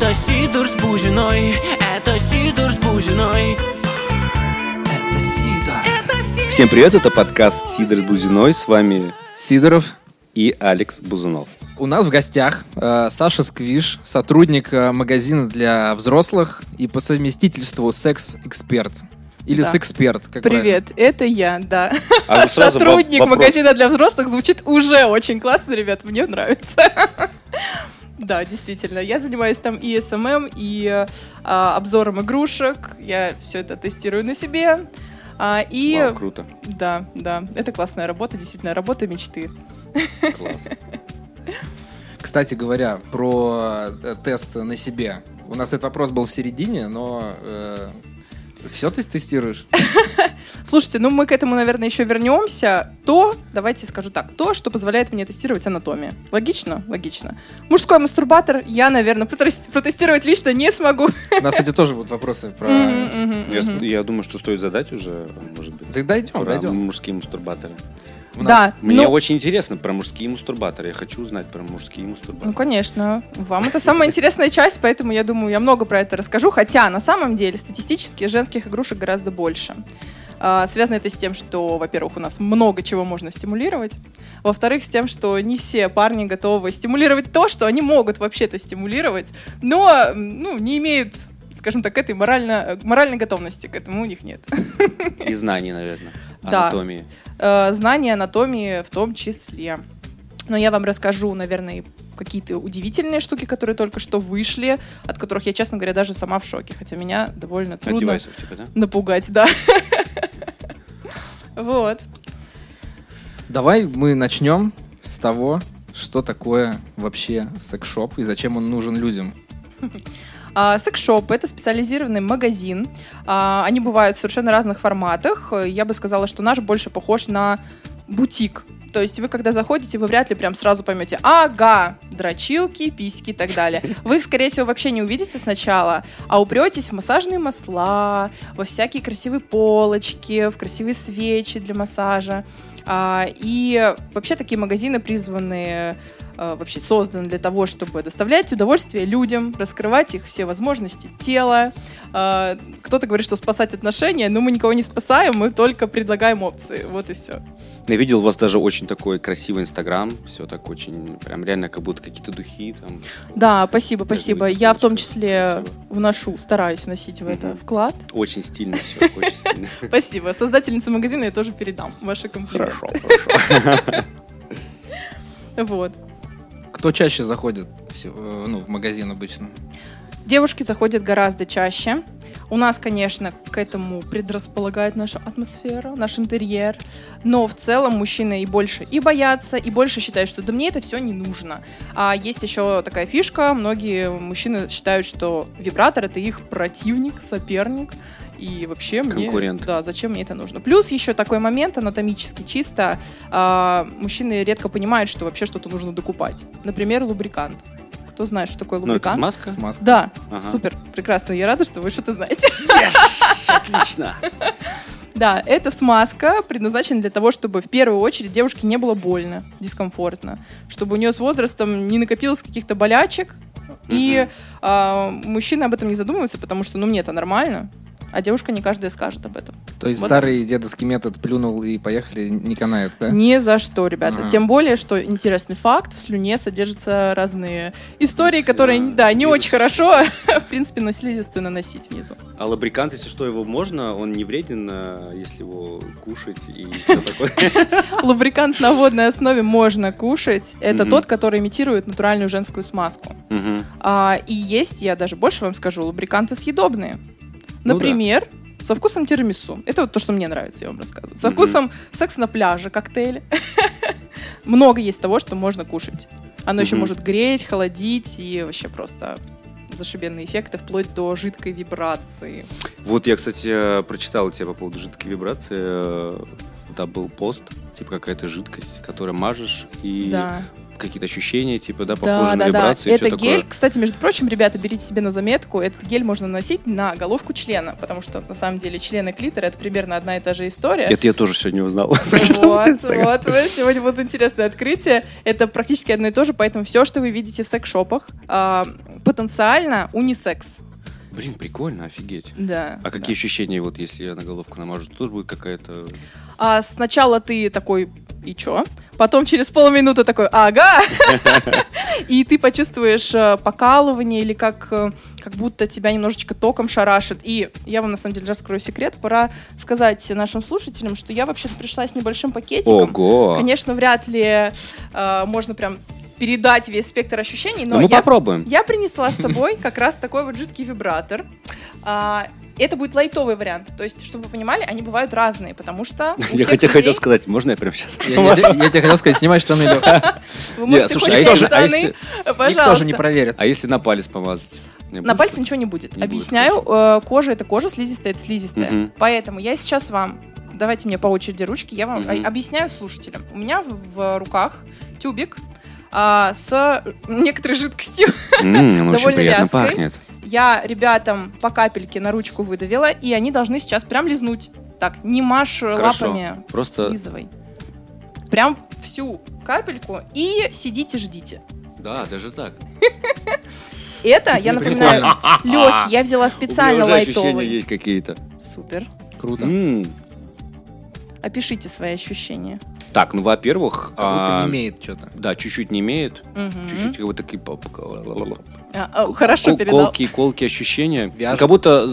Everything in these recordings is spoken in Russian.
Это Сидор с Бузиной, это Сидор с Бузиной. Это Сидор. Всем привет, это подкаст «Сидор с Бузиной». С вами Сидоров и Алекс Бузунов. У нас в гостях Саша Сквиш, сотрудник магазина для взрослых и по совместительству секс-эксперт. Или Да. секс-эксперт, как Привет, это я, да. А сразу Сотрудник вопрос. магазина для взрослых звучит уже очень классно, ребят, мне нравится. Да, действительно. Я занимаюсь там и СММ, и обзором игрушек. Я все это тестирую на себе. Вау, круто. Да, это классная работа, действительно, работа мечты. Класс. Кстати говоря, про тест на себе. У нас этот вопрос был в середине, но все ты тестируешь? Слушайте, мы к этому, наверное, еще вернемся. Давайте скажу так, что позволяет мне тестировать анатомию. Логично? Логично. Мужской мастурбатор я, наверное, протестировать лично не смогу. У нас, кстати, тоже будут вопросы про... Я думаю, что стоит задать уже, может быть, Так дойдем. про мужские мастурбаторы. Да. Мне очень интересно про мужские мастурбаторы. Я хочу узнать про мужские мастурбаторы. Ну, конечно. Вам это самая интересная часть, поэтому я думаю, я много про это расскажу. Хотя, на самом деле, статистически женских игрушек гораздо больше. Связано это с тем, что, во-первых, у нас много чего можно стимулировать. Во-вторых, с тем, что не все парни готовы стимулировать то, что они могут вообще-то стимулировать, но не имеют, скажем так, этой моральной готовности к этому у них нет. И знаний, наверное, Да. анатомии. Знания анатомии в том числе. Но я вам расскажу, наверное, какие-то удивительные штуки, которые только что вышли, от которых я, честно говоря, даже сама в шоке. Хотя меня довольно трудно Девайсов, типа, да? напугать, да. Вот. Давай мы начнем с того, что такое вообще секс-шоп и зачем он нужен людям. Секс-шоп — это специализированный магазин. Они бывают в совершенно разных форматах. Я бы сказала, что наш больше похож на бутик. То есть вы, когда заходите, вы вряд ли прям сразу поймете: ага, дрочилки, письки и так далее. Вы их, скорее всего, вообще не увидите сначала, а упретесь в массажные масла, во всякие красивые полочки, в красивые свечи для массажа. И вообще такие магазины призваны, вообще созданы для того, чтобы доставлять удовольствие людям, раскрывать их все возможности тела. Кто-то говорит, что спасать отношения, но мы никого не спасаем, мы только предлагаем опции. Вот и все. Я видел у вас даже очень такой красивый Инстаграм. Все так очень, прям реально как будто какие-то духи там. Да, спасибо. Я в том числе Спасибо. стараюсь вносить в это вклад. Очень стильно все, очень стильно. Спасибо. Создательнице магазина я тоже передам ваши комплименты. Хорошо. Вот. Кто чаще заходит в магазин обычно? Девушки заходят гораздо чаще. У нас, конечно, к этому предрасполагает наша атмосфера, наш интерьер. Но в целом мужчины и больше и боятся, и больше считают, что да мне это все не нужно. А есть еще такая фишка. Многие мужчины считают, что вибратор — это их противник, соперник. И вообще конкурент. Зачем мне это нужно? Плюс еще такой момент анатомически чисто. Мужчины редко понимают, что вообще что-то нужно докупать. Например, лубрикант. Кто знает, что такое лубрикант? Ну, это смазка? Да, Ага. супер, прекрасно. Я рада, что вы что-то знаете. Yes! Отлично! Да, это смазка предназначена для того, чтобы в первую очередь девушке не было больно, дискомфортно. Чтобы у нее с возрастом не накопилось каких-то болячек. И мужчины об этом не задумываются, потому что, мне это нормально. А девушка не каждая скажет об этом. То есть Вот старый дедовский метод плюнул и поехали не канает, да? Ни за что, ребята. Ага. Тем более, что интересный факт, в слюне содержатся разные истории, которые, не очень хорошо, в принципе, на слизистую наносить внизу. А лубрикант, если что, его можно? Он не вреден, если его кушать и все такое? Лубрикант на водной основе можно кушать. Это тот, который имитирует натуральную женскую смазку. И есть, я даже больше вам скажу, лубриканты съедобные. Например, со вкусом тирамису. Это вот то, что мне нравится, я вам рассказываю. Со вкусом секс на пляже, коктейль. Много есть того, что можно кушать. Оно еще может греть, холодить и вообще просто зашибенные эффекты, вплоть до жидкой вибрации. Вот я, кстати, прочитал у тебя по поводу жидкой вибрации. Да, был пост, типа какая-то жидкость, которую мажешь, и какие-то ощущения, типа, похожие на вибрации. Это гель. Такое. Кстати, между прочим, ребята, берите себе на заметку, этот гель можно наносить на головку члена, потому что, на самом деле, член и клитор — это примерно одна и та же история. Это я тоже сегодня узнал. Вот, сегодня будут интересные открытия. Это практически одно и то же, поэтому все, что вы видите в секс-шопах, потенциально унисекс. Блин, прикольно, офигеть. Да. А какие ощущения, вот если я на головку намажу, тоже будет какая-то... Сначала ты такой, и чё? Потом через полминуты такой, ага! И ты почувствуешь покалывание или как будто тебя немножечко током шарашит. И я вам, на самом деле, раскрою секрет. Пора сказать нашим слушателям, что я вообще-то пришла с небольшим пакетиком. Ого! Конечно, вряд ли можно прям передать весь спектр ощущений, но мы попробуем. Я принесла с собой как раз такой вот жидкий вибратор. Это будет лайтовый вариант. То есть, чтобы вы понимали, они бывают разные, потому что Я хотел сказать, можно я прямо сейчас? Я тебе хотел сказать, снимай штаны, Лёх. Вы можете хоть снять штаны, пожалуйста. Никто же не проверит. А если на палец помазать? На пальце ничего не будет. Объясняю, кожа — это кожа, слизистая — это слизистая. Поэтому я сейчас вам, давайте мне по очереди ручки, я вам объясняю слушателям. У меня в руках тюбик с некоторой жидкостью, довольно приятно пахнет. Я ребятам по капельке на ручку выдавила, и они должны сейчас прям лизнуть. Так, не машь лапами, просто слизывай. Прям всю капельку и сидите, ждите. Да, даже так. Это, я напоминаю, легкий. Я взяла специально лайтовый. Ощущения есть какие-то. Супер. Круто. Опишите свои ощущения. Так, ну, во-первых... Как будто не имеет что-то. Да, чуть-чуть не имеет. Чуть-чуть вот такие... Хорошо передал. Колкие ощущения. Вяжет. Как будто...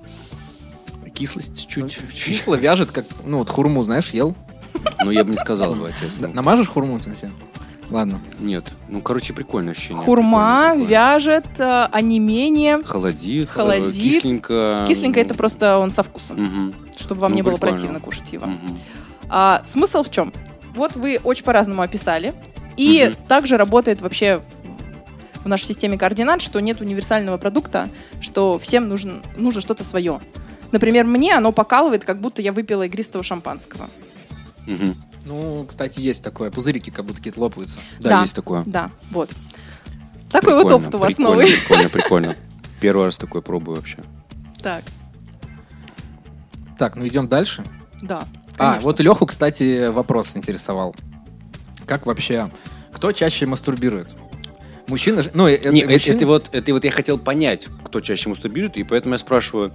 Кислость чуть. Кисло вяжет, как... Ну, вот хурму, знаешь, ел? Ну, я бы не сказал, честно. Намажешь хурму там все? Ладно. Нет. Ну, короче, прикольное ощущение. Хурма вяжет, онемение. Холодит. Кисленько. Кисленько — это просто он со вкусом. Чтобы вам не было противно кушать его. Смысл в чем? Вот вы очень по-разному описали. И также работает вообще в нашей системе координат, что нет универсального продукта, что всем нужно что-то свое. Например, мне оно покалывает, как будто я выпила игристого шампанского. Ну, кстати, есть такое. Пузырики как будто какие-то лопаются. Да, есть такое. Да, вот. Такой вот опыт у вас новый. Прикольно. Первый раз такое пробую вообще. Так, ну идем дальше. Да. Вот Леху, кстати, вопрос интересовал. Как вообще... Кто чаще мастурбирует? Мужчина... Ну, это вот я хотел понять, кто чаще мастурбирует, и поэтому я спрашиваю,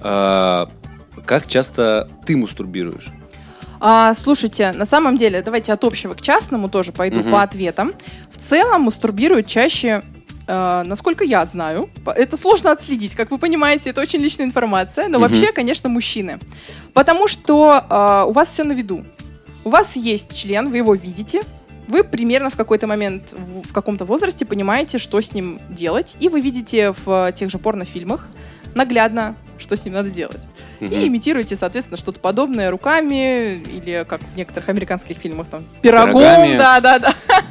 как часто ты мастурбируешь? Слушайте, на самом деле, давайте от общего к частному тоже пойду по ответам. В целом мастурбируют чаще... насколько я знаю, это сложно отследить, как вы понимаете, это очень личная информация, но вообще, конечно, мужчины. Потому что у вас все на виду. У вас есть член, вы его видите, вы примерно в какой-то момент, в каком-то возрасте понимаете, что с ним делать, и вы видите в тех же порнофильмах наглядно, что с ним надо делать. И имитируете, соответственно, что-то подобное руками или, как в некоторых американских фильмах, там, пирогом. Да.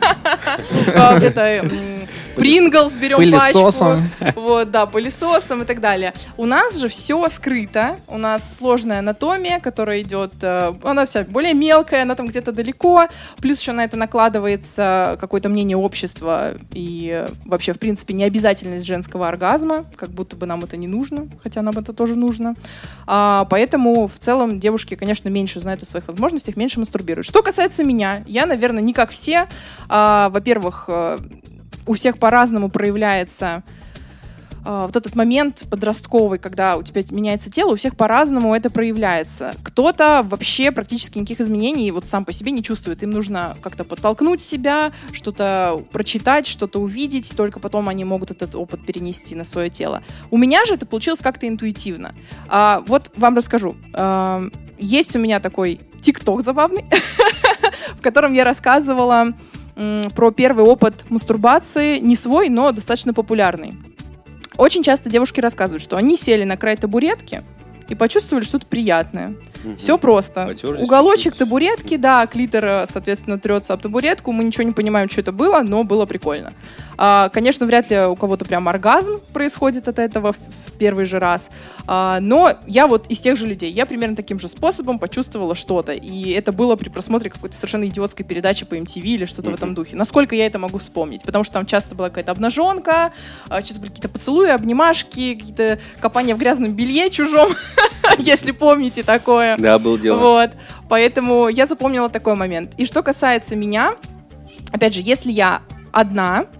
Это... Принглс берем пылесосом. пачку. Вот, да, пылесосом и так далее. У нас же все скрыто. У нас сложная анатомия, которая идет... Она вся более мелкая, она там где-то далеко. Плюс еще на это накладывается какое-то мнение общества и вообще, в принципе, необязательность женского оргазма. Как будто бы нам это не нужно, хотя нам это тоже нужно. Поэтому в целом девушки, конечно, меньше знают о своих возможностях, меньше мастурбируют. Что касается меня, я, наверное, не как все. Во-первых, у всех по-разному проявляется вот этот момент подростковый, когда у тебя меняется тело, у всех по-разному это проявляется. Кто-то вообще практически никаких изменений вот сам по себе не чувствует. Им нужно как-то подтолкнуть себя, что-то прочитать, что-то увидеть, только потом они могут этот опыт перенести на свое тело. У меня же это получилось как-то интуитивно. Вот вам расскажу. Есть у меня такой ТикТок забавный, в котором я рассказывала про первый опыт мастурбации, не свой, но достаточно популярный. Очень часто девушки рассказывают, что они сели на край табуретки и почувствовали что-то приятное. Все просто. Потерлись Уголочек чуть-чуть. табуретки, да, клитор, соответственно, трется об табуретку. Мы ничего не понимаем, что это было, но было прикольно. Конечно, вряд ли у кого-то прям оргазм происходит от этого в первый же раз. Но я вот из тех же людей. Я примерно таким же способом почувствовала что-то. И это было при просмотре какой-то совершенно идиотской передачи по MTV или что-то в этом духе. Насколько я это могу вспомнить? Потому что там часто была какая-то обнаженка, часто были какие-то поцелуи, обнимашки, какие-то копания в грязном белье чужом, если помните такое. Да, был дело. Вот. Поэтому я запомнила такой момент. И что касается меня, опять же, если я одна,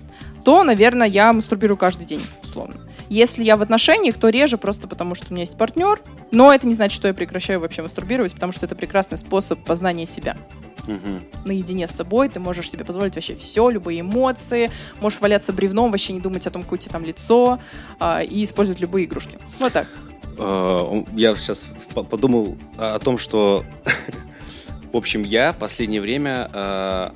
то, наверное, я мастурбирую каждый день, условно. Если я в отношениях, то реже, просто потому что у меня есть партнер. Но это не значит, что я прекращаю вообще мастурбировать, потому что это прекрасный способ познания себя. Наедине с собой ты можешь себе позволить вообще все, любые эмоции, можешь валяться бревном, вообще не думать о том, какое у тебя там лицо, и использовать любые игрушки. Вот так. Я сейчас подумал о том, что, в общем, я в последнее время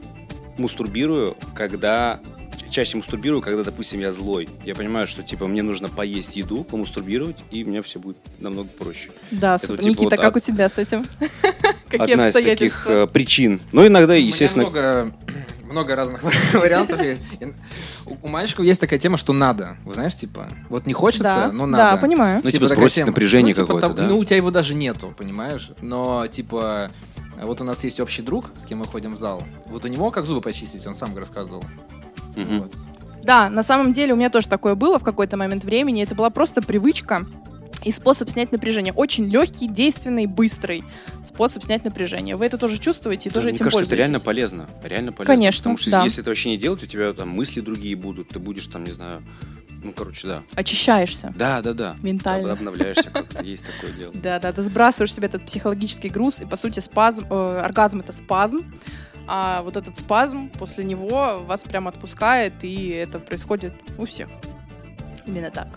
чаще мастурбирую, когда, допустим, я злой. Я понимаю, что, типа, мне нужно поесть еду, помастурбировать, и у меня все будет намного проще. Да, это, супер. типа, Никита, вот как у тебя с этим? Какие одна обстоятельства? из таких причин. Но иногда, естественно... Много разных вариантов есть. У мальчиков есть такая тема, что надо. Вы знаешь, типа, вот не хочется, но надо. Да, понимаю. Ну, типа, сбросить напряжение какое-то, да? Ну, у тебя его даже нету, понимаешь? Но, типа... Вот у нас есть общий друг, с кем мы ходим в зал. Вот у него как зубы почистить, он сам рассказывал. Вот. Да, на самом деле у меня тоже такое было в какой-то момент времени. Это была просто привычка и способ снять напряжение. Очень легкий, действенный, быстрый способ снять напряжение. Вы это тоже чувствуете и тоже этим пользуетесь. Мне кажется, это реально полезно. Реально полезно. Конечно, потому что да. если это вообще не делать, у тебя там мысли другие будут, ты будешь там, не знаю... Ну, короче, да. Очищаешься. Да. Ментально. Обновляешься как-то, есть такое дело. Да, ты сбрасываешь себе этот психологический груз, и, по сути, оргазм — это спазм, а вот этот спазм, после него вас прям отпускает, и это происходит у всех. Именно так.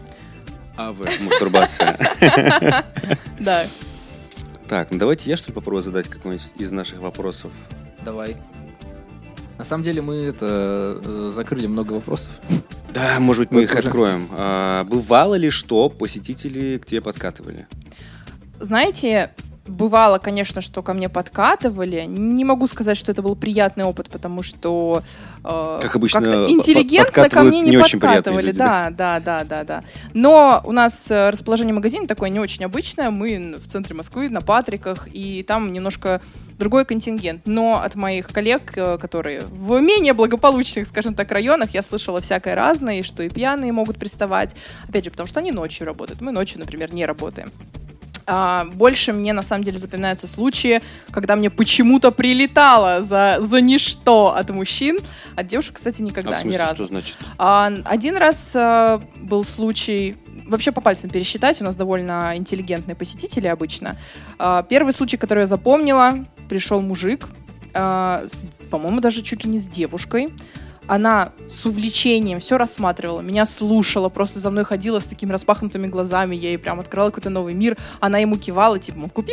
Мастурбация. Да. Так, ну давайте я, что ли, попробую задать какой-нибудь из наших вопросов. Давай. На самом деле мы закрыли много вопросов. Да, может быть, мы их откроем. Бывало ли, что посетители к тебе подкатывали? Знаете, бывало, конечно, что ко мне подкатывали. Не могу сказать, что это был приятный опыт, потому что как обычно, как-то интеллигентно ко мне не подкатывали. Да. Но у нас расположение магазина такое не очень обычное. Мы в центре Москвы, на Патриках, и там немножко другой контингент. Но от моих коллег, которые в менее благополучных, скажем так, районах, я слышала всякое разное, что и пьяные могут приставать. Опять же, потому что они ночью работают. Мы ночью, например, не работаем. Больше мне, на самом деле, запоминаются случаи, когда мне почему-то прилетало за ничто от мужчин. От девушек, кстати, никогда, в смысле, ни разу. Что значит? Один раз был случай, вообще по пальцам пересчитать, у нас довольно интеллигентные посетители обычно. Первый случай, который я запомнила, пришел мужик, по-моему, даже чуть ли не с девушкой. Она с увлечением все рассматривала, меня слушала, просто за мной ходила с такими распахнутыми глазами, я ей прям открыла какой-то новый мир, она ему кивала, типа, мол, купи.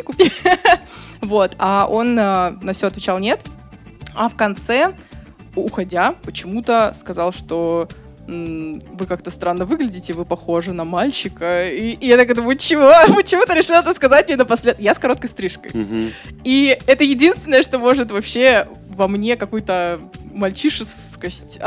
Вот, а он на все отвечал нет, а в конце, уходя, почему-то сказал, что вы как-то странно выглядите, вы похожи на мальчика. И я так думаю, чего? Почему ты решила это сказать мне напоследок? Я с короткой стрижкой. И это единственное, что может вообще во мне какую-то мальчишескость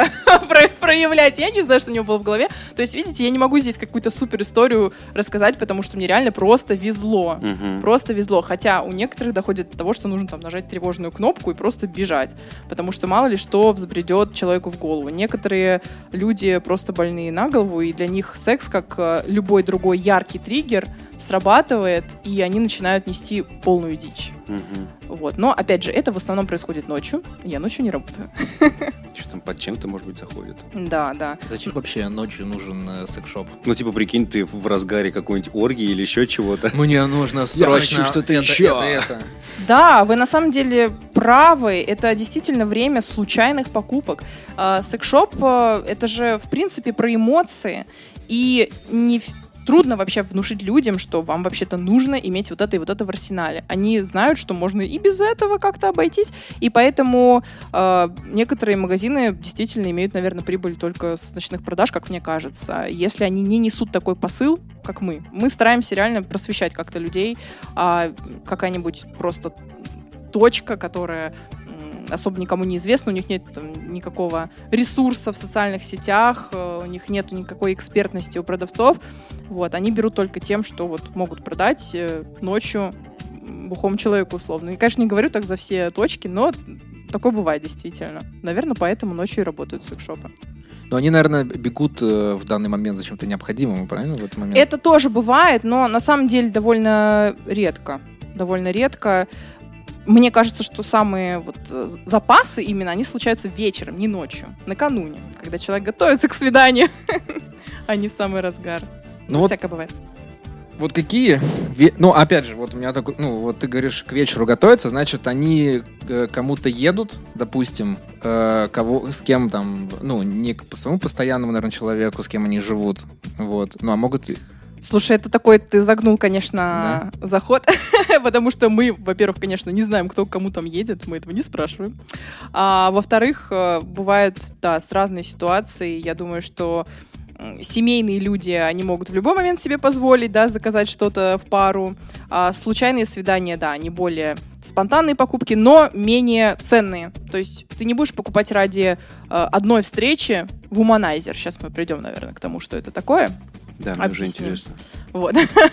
проявлять. Я не знаю, что у него было в голове. То есть, видите, я не могу здесь какую-то супер историю рассказать, потому что мне реально просто везло. Просто везло. Хотя у некоторых доходит до того, что нужно там нажать тревожную кнопку и просто бежать. Потому что мало ли что взбредет человеку в голову. Некоторые люди просто больные на голову, и для них секс, как любой другой яркий триггер, срабатывает, и они начинают нести полную дичь. Вот. Но, опять же, это в основном происходит ночью. Я ночью не работаю. Что там под чем-то, может быть, заходит. Да. Зачем вообще ночью нужен секс-шоп? Ну, типа, прикинь, ты в разгаре какой-нибудь оргии или еще чего-то. Мне нужно срочно что-то еще. Это. Да, вы на самом деле правы. Это действительно время случайных покупок. Секс-шоп — это же, в принципе, про эмоции. И трудно вообще внушить людям, что вам вообще-то нужно иметь вот это и вот это в арсенале. Они знают, что можно и без этого как-то обойтись, и поэтому некоторые магазины действительно имеют, наверное, прибыль только с ночных продаж, как мне кажется. Если они не несут такой посыл, как мы. Мы стараемся реально просвещать как-то людей, какая-нибудь просто точка, которая особо никому не известно, у них нет там никакого ресурса в социальных сетях, у них нет никакой экспертности у продавцов. Вот, они берут только тем, что вот могут продать ночью бухому человеку условно. И, конечно, не говорю так за все точки, но такое бывает действительно. Наверное, поэтому ночью и работают секс-шопы. Но они, наверное, бегут в данный момент за чем-то необходимым, правильно, в этот момент? Это тоже бывает, но на самом деле довольно редко. мне кажется, что самые вот запасы именно, они случаются вечером, не ночью, накануне, когда человек готовится к свиданию, а не в самый разгар. Ну, всякое бывает. Вот какие... Ну, опять же, вот у меня такой... Ну, вот ты говоришь, к вечеру готовятся, значит, они кому-то едут, допустим, с кем там... Ну, не по своему постоянному, наверное, человеку, с кем они живут. Вот. Ну, а могут... Слушай, это такой, ты загнул, конечно, заход, потому что мы, во-первых, конечно, не знаем, кто к кому там едет, мы этого не спрашиваем. А во-вторых, бывают, да, разные ситуации. Я думаю, что семейные люди, они могут в любой момент себе позволить, да, заказать что-то в пару. А случайные свидания, да, они более спонтанные покупки, но менее ценные. То есть ты не будешь покупать ради одной встречи вуманайзер. Сейчас мы придем, наверное, к тому, что это такое. Да, мне уже интересно. Вот.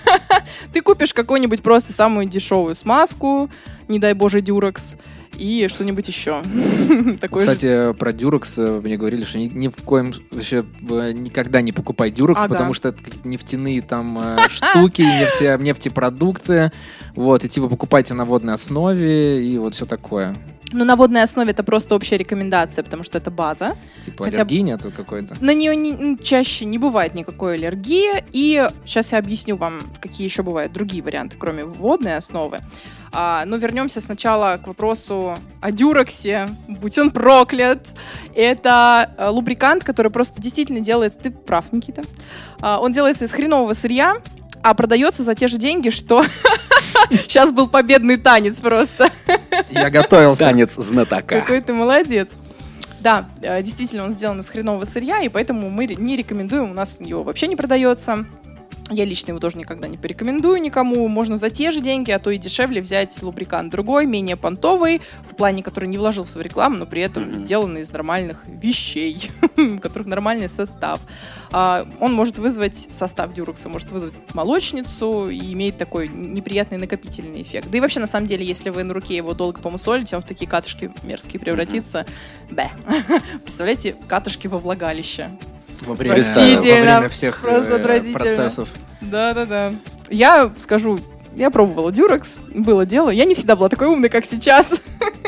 Ты купишь какую-нибудь просто самую дешевую смазку, не дай боже, Дюрекс, и что-нибудь еще. Кстати, про Дюрекс мне говорили, что ни в коем вообще никогда не покупай Дюрекс, потому что это какие-то нефтяные там штуки, нефтепродукты. Вот, и типа покупайте на водной основе, и вот все такое. Ну, на водной основе это просто общая рекомендация, потому что это база. Типа аллергии нету какой-то? На нее чаще не бывает никакой аллергии. И сейчас я объясню вам, какие еще бывают другие варианты, кроме водной основы. Но вернемся сначала к вопросу о Дюрексе. Будь он проклят. Это лубрикант, который просто действительно делается... Ты прав, Никита. Он делается из хренового сырья, а продается за те же деньги, что... Сейчас был победный танец просто. Я готовился. Танец знатока. Какой ты молодец. Да, действительно, он сделан из хренового сырья, и поэтому мы не рекомендуем, у нас его вообще не продается. Я лично его тоже никогда не порекомендую никому. Можно за те же деньги, а то и дешевле взять лубрикант другой, менее понтовый, в плане, который не вложился в рекламу, но при этом сделан из нормальных вещей, у которых нормальный состав. Он может вызвать, состав Дюрекса может вызвать молочницу и имеет такой неприятный накопительный эффект. Да и вообще, на самом деле, если вы на руке его долго помусолите, он в такие катышки мерзкие превратится. Бэ. Представляете, катышки во влагалище. Во время всех процессов. Да. Я скажу, я пробовала Дюрекс, было дело. Я не всегда была такой умной, как сейчас.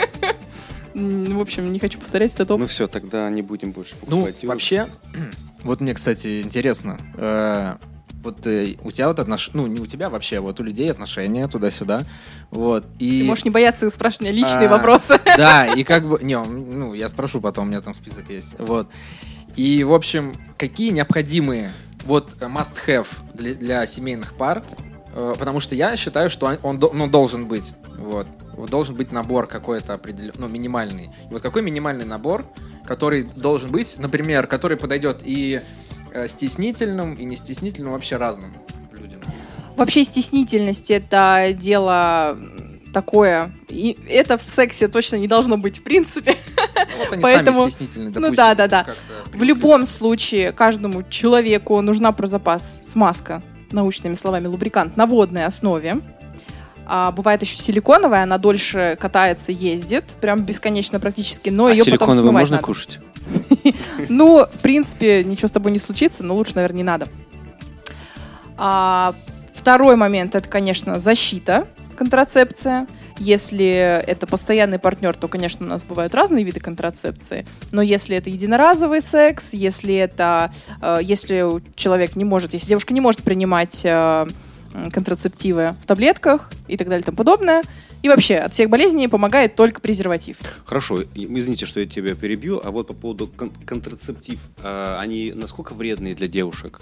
В общем, не хочу повторять этот опыт. Ну все, тогда не будем больше покупать. Ну, вообще, вот мне, кстати, интересно. Вот у тебя вот отношения, ну, не у тебя вообще, вот у людей отношения туда-сюда. Вот, и... Ты можешь не бояться спрашивать меня личные вопросы. Да, и как бы... Ну, я спрошу потом, у меня там список есть. Вот. И, в общем, какие необходимые вот must-have для семейных пар? Потому что я считаю, что он должен быть. Вот. Должен быть набор какой-то определенный, ну, минимальный. И вот какой минимальный набор, который должен быть, например, который подойдет и стеснительным, и не стеснительным, вообще разным людям? Вообще стеснительность — это дело такое. И это в сексе точно не должно быть в принципе. Вот они сами стеснительны, допустим. Ну да. В любом случае, каждому человеку нужна про запас смазка, научными словами, лубрикант на водной основе. Бывает еще силиконовая, она дольше катается, ездит, прям бесконечно практически, но ее потом смывать можно надо. Кушать? Ну, в принципе, ничего с тобой не случится, но лучше, наверное, не надо. Второй момент — это, конечно, защита, контрацепция. Если это постоянный партнер, то, конечно, у нас бывают разные виды контрацепции. Но если это единоразовый секс, если человек не может, если девушка не может принимать контрацептивы в таблетках и так далее и тому подобное, и вообще от всех болезней помогает только презерватив. Хорошо, извините, что я тебя перебью, а вот по поводу контрацептив, они насколько вредные для девушек?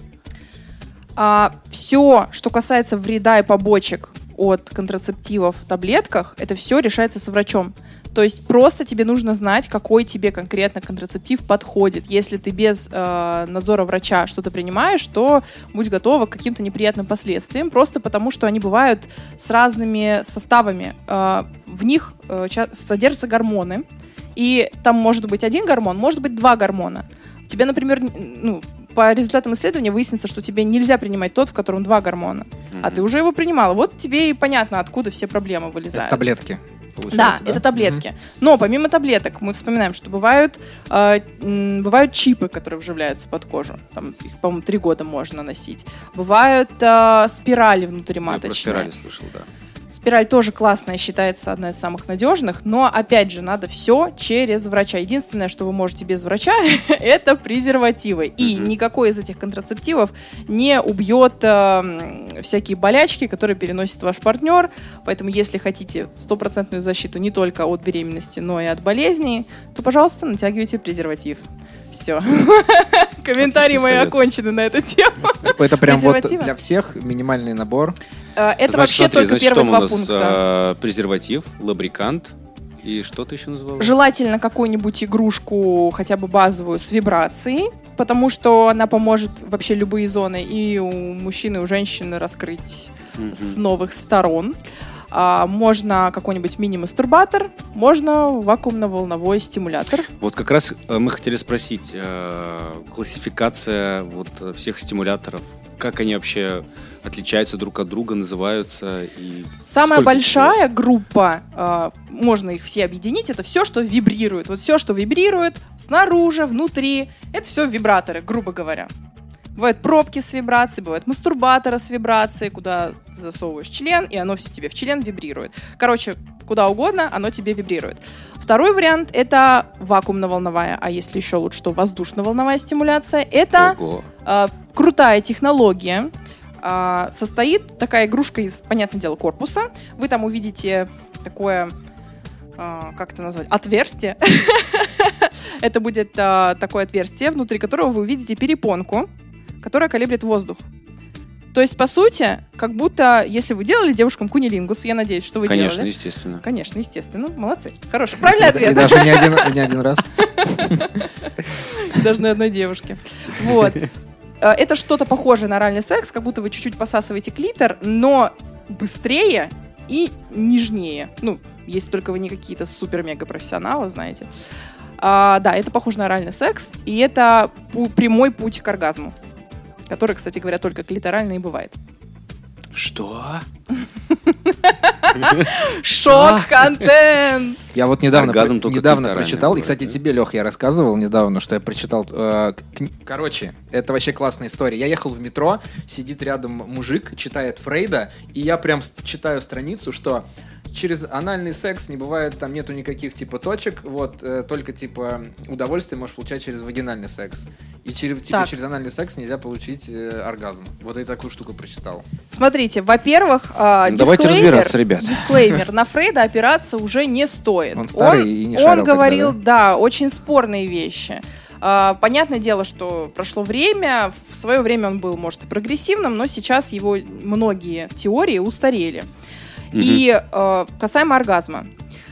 Все, что касается вреда и побочек от контрацептивов в таблетках, это все решается с врачом. То есть просто тебе нужно знать, какой тебе конкретно контрацептив подходит. Если ты без надзора врача что-то принимаешь, то будь готова к каким-то неприятным последствиям, просто потому что они бывают с разными составами. В них содержатся гормоны, и там может быть один гормон, может быть два гормона. Тебе, например, по результатам исследования выяснится, что тебе нельзя принимать тот, в котором два гормона. А ты уже его принимала. Вот тебе и понятно, откуда все проблемы вылезают. Это таблетки. Да, это таблетки. Но помимо таблеток мы вспоминаем, что бывают чипы, которые вживляются под кожу. Там их, по-моему, 3 года можно носить. Бывают спирали внутриматочные. Я про спирали слышал, да. Спираль тоже классная, считается одна из самых надежных, но, опять же, надо все через врача. Единственное, что вы можете без врача, это презервативы. И никакой из этих контрацептивов не убьет всякие болячки, которые переносит ваш партнер. Поэтому, если хотите стопроцентную защиту не только от беременности, но и от болезней, то, пожалуйста, натягивайте презерватив. Все. Комментарии мои окончены на эту тему. Это прям вот для всех минимальный набор. Это вообще только первые два пункта. Презерватив, лубрикант и что ты еще назвала? Желательно какую-нибудь игрушку, хотя бы базовую, с вибрацией, потому что она поможет вообще любые зоны и у мужчины, и у женщины раскрыть с новых сторон. Можно какой-нибудь мини-мастурбатор, можно вакуумно-волновой стимулятор. Вот как раз мы хотели спросить, классификация вот всех стимуляторов, как они вообще отличаются друг от друга, называются и самая большая группа, можно их все объединить, это все, что вибрирует. Вот все, что вибрирует снаружи, внутри, это все вибраторы, грубо говоря. Бывают пробки с вибрацией, бывают мастурбаторы с вибрацией, куда засовываешь член, и оно все тебе в член вибрирует. Короче, куда угодно, оно тебе вибрирует. Второй вариант — это вакуумно-волновая, а если еще лучше, то воздушно-волновая стимуляция. Это крутая технология. Состоит такая игрушка из, понятное дело, корпуса. Вы там увидите такое, как это назвать, отверстие. Это будет такое отверстие, внутри которого вы увидите перепонку, которая колеблет воздух. То есть, по сути, как будто, если вы делали девушкам кунилингус, я надеюсь, что вы делали. Конечно, естественно. Конечно, естественно. Молодцы. Хороший. Правильный ответ. И даже не один раз. Даже на одной девушке. Вот. Это что-то похожее на оральный секс, как будто вы чуть-чуть посасываете клитор, но быстрее и нежнее. Ну, если только вы не какие-то супер-мега-профессионалы, знаете. Да, это похоже на оральный секс, и это прямой путь к оргазму, который, кстати говоря, только клиторальный и бывает. Что? Шок-контент! Я вот недавно прочитал, и, кстати, тебе, Лех, я рассказывал недавно, что я прочитал. Короче, это вообще классная история. Я ехал в метро, сидит рядом мужик, читает Фрейда, и я прям читаю страницу, что через анальный секс не бывает, там нету никаких типа точек, вот, только типа удовольствие можешь получать через вагинальный секс. И через анальный секс нельзя получить оргазм. Вот я такую штуку прочитал. Смотрите, во-первых, давайте разбираться, ребят. Дисклеймер, на Фрейда опираться уже не стоит. Он старый и не шарил. Он говорил, да, очень спорные вещи. Понятное дело, что прошло время, в свое время он был, может, и прогрессивным, но сейчас его многие теории устарели. И касаемо оргазма.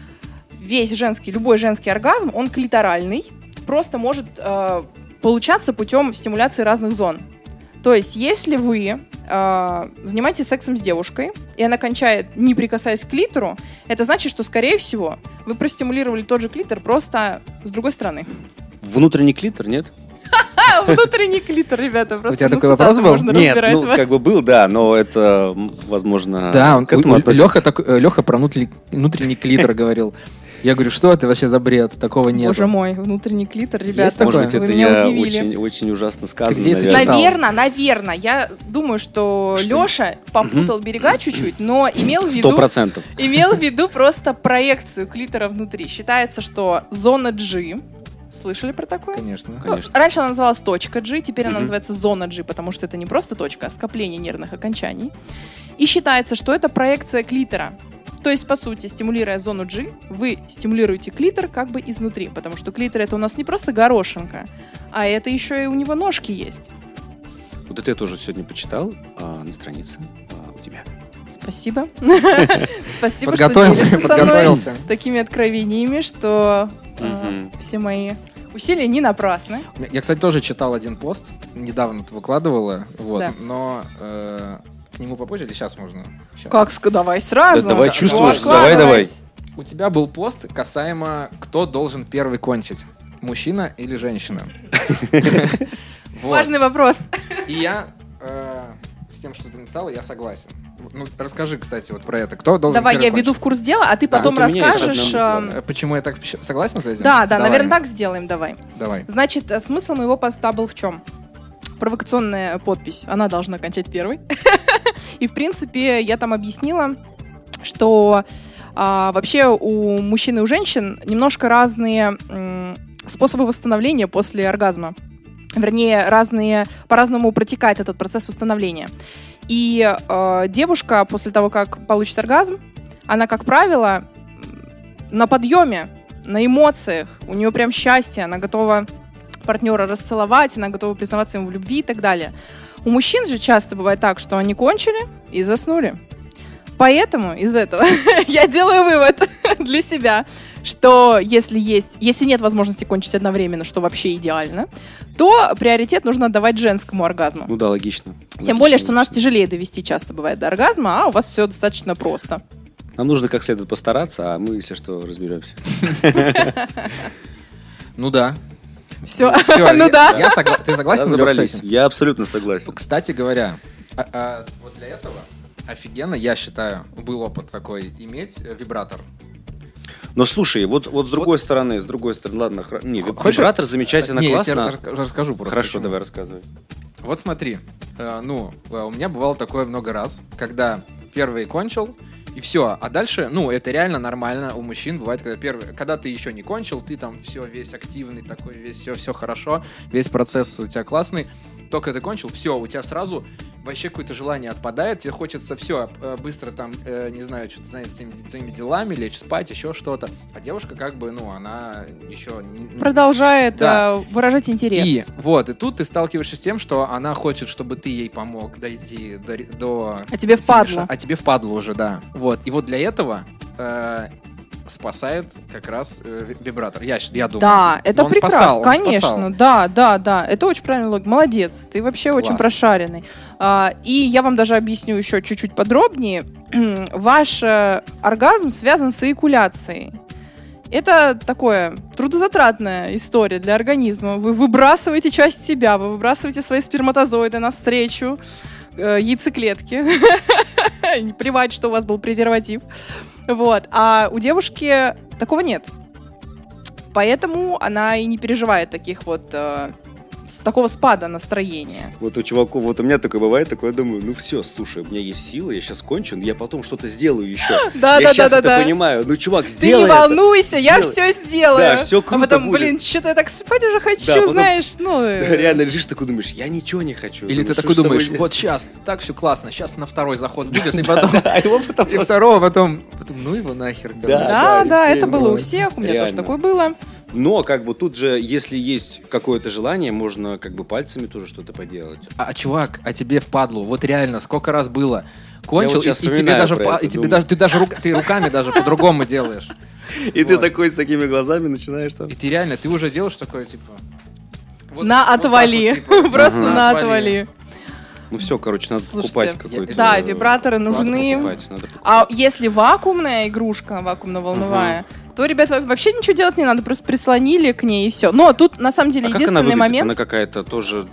Любой женский оргазм, он клиторальный, просто может получаться путем стимуляции разных зон. То есть, если вы занимаетесь сексом с девушкой, и она кончает, не прикасаясь к клитору, это значит, что, скорее всего, вы простимулировали тот же клитор, просто с другой стороны. Внутренний клитор, нет? Внутренний клитор, ребята. У тебя такой вопрос был? Нет, ну, как бы был, да, но это, возможно... Да, Леха про внутренний клитор говорил. Я говорю, что это вообще за бред? Такого нет. Боже мой, внутренний клитор, ребята, может быть, вы это меня удивили. Очень, очень ужасно сказано, Наверное. Я думаю, что Леша попутал берега чуть-чуть, но имел в виду... 100%. Имел в виду просто проекцию клитора внутри. Считается, что зона G... Слышали про такое? Конечно. Раньше она называлась точка G, теперь она называется зона G, потому что это не просто точка, а скопление нервных окончаний. И считается, что это проекция клитора. То есть, по сути, стимулируя зону G, вы стимулируете клитор как бы изнутри, потому что клитор — это у нас не просто горошинка, а это еще и у него ножки есть. Вот это я тоже сегодня почитал на странице у тебя. Спасибо. Спасибо, что делишься со мной такими откровениями, что все мои усилия не напрасны. Я, кстати, тоже читал один пост, недавно ты выкладывала, вот, но к нему попозже или сейчас можно? Как? Давай сразу. Давай чувствуешь, давай. У тебя был пост касаемо, кто должен первый кончить, мужчина или женщина. Важный вопрос. И я с тем, что ты написала, я согласен. Ну, расскажи, кстати, вот про это. Кто должен Давай я введу в курс дела, а ты потом расскажешь... Почему я так согласен с этим? Да, наверное, так сделаем, давай. Давай. Значит, смысл моего поста был в чем? Провокационная подпись. Она должна кончать первой. И, в принципе, я там объяснила, что вообще у мужчин и у женщин немножко разные способы восстановления после оргазма. Вернее, по-разному протекает этот процесс восстановления. И девушка после того, как получит оргазм, она, как правило, на подъеме, на эмоциях, у нее прям счастье, она готова партнера расцеловать, она готова признаваться ему в любви и так далее. У мужчин же часто бывает так, что они кончили и заснули. Поэтому из этого я делаю вывод для себя, что если нет возможности кончить одновременно, что вообще идеально, то приоритет нужно отдавать женскому оргазму. Ну да, логично. Тем более, что нас тяжелее довести часто бывает до оргазма, а у вас все достаточно просто. Нам нужно как следует постараться, а мы, если что, разберемся. Ну да. Все, ну да. Ты согласен, Лёх, с этим? Я абсолютно согласен. Кстати говоря, вот для этого офигенно, я считаю, был опыт такой, иметь вибратор. Но слушай, вот с другой стороны, ладно, вибратор замечательно, классно. Я тебе расскажу просто. Хорошо, давай рассказывай. Вот смотри, у меня бывало такое много раз, когда первый кончил, и все. А дальше, это реально нормально. У мужчин бывает, когда ты еще не кончил, ты там все, весь активный такой, весь все хорошо, весь процесс у тебя классный. Только ты кончил, все, у тебя сразу вообще какое-то желание отпадает, тебе хочется все быстро там, не знаю, что-то заняться своими делами, лечь спать, еще что-то. А девушка как бы, она еще... Продолжает выражать интерес. И тут ты сталкиваешься с тем, что она хочет, чтобы ты ей помог дойти до... А тебе впадло. А тебе впадло уже, да. И вот для этого... спасает как раз вибратор. Я думаю. Да, это прекрасно, конечно. Спасал. Да. Это очень правильный лог. Молодец. Ты вообще очень прошаренный. И я вам даже объясню еще чуть-чуть подробнее. Ваш оргазм связан с эякуляцией. Это такое трудозатратная история для организма. Вы выбрасываете часть себя, вы выбрасываете свои сперматозоиды навстречу яйцеклетки. Плевать, что у вас был презерватив. А у девушки такого нет. Поэтому она и не переживает такого спада настроения. Вот у чуваков, у меня такое бывает, я думаю, все, слушай, у меня есть силы, я сейчас кончу, я потом что-то сделаю еще. Я сейчас это понимаю. Чувак, сделай это. Ты не волнуйся, я все сделаю. Да, все круто. А потом, что-то я так спать уже хочу, знаешь, реально лежишь, такой думаешь, я ничего не хочу. Или ты такой думаешь, вот сейчас, так все классно, сейчас на второй заход будет, и потом... И второго, потом, его нахер. Да, это было у всех, у меня тоже такое было. Но тут же, если есть какое-то желание, можно пальцами тоже что-то поделать. Чувак, тебе впадлу. Вот реально, сколько раз было. Кончил, и тебе даже ты руками даже по-другому делаешь. И ты такой с такими глазами начинаешь там. И ты реально, ты уже делаешь такое, на отвали. Просто на отвали. Все, надо покупать какой-то. Да, вибраторы нужны. А если вакуумная игрушка, вакуумно-волновая, то, ребят, вообще ничего делать не надо, просто прислонили к ней и все. Но тут, на самом деле, единственный момент... Она какая-то тоже...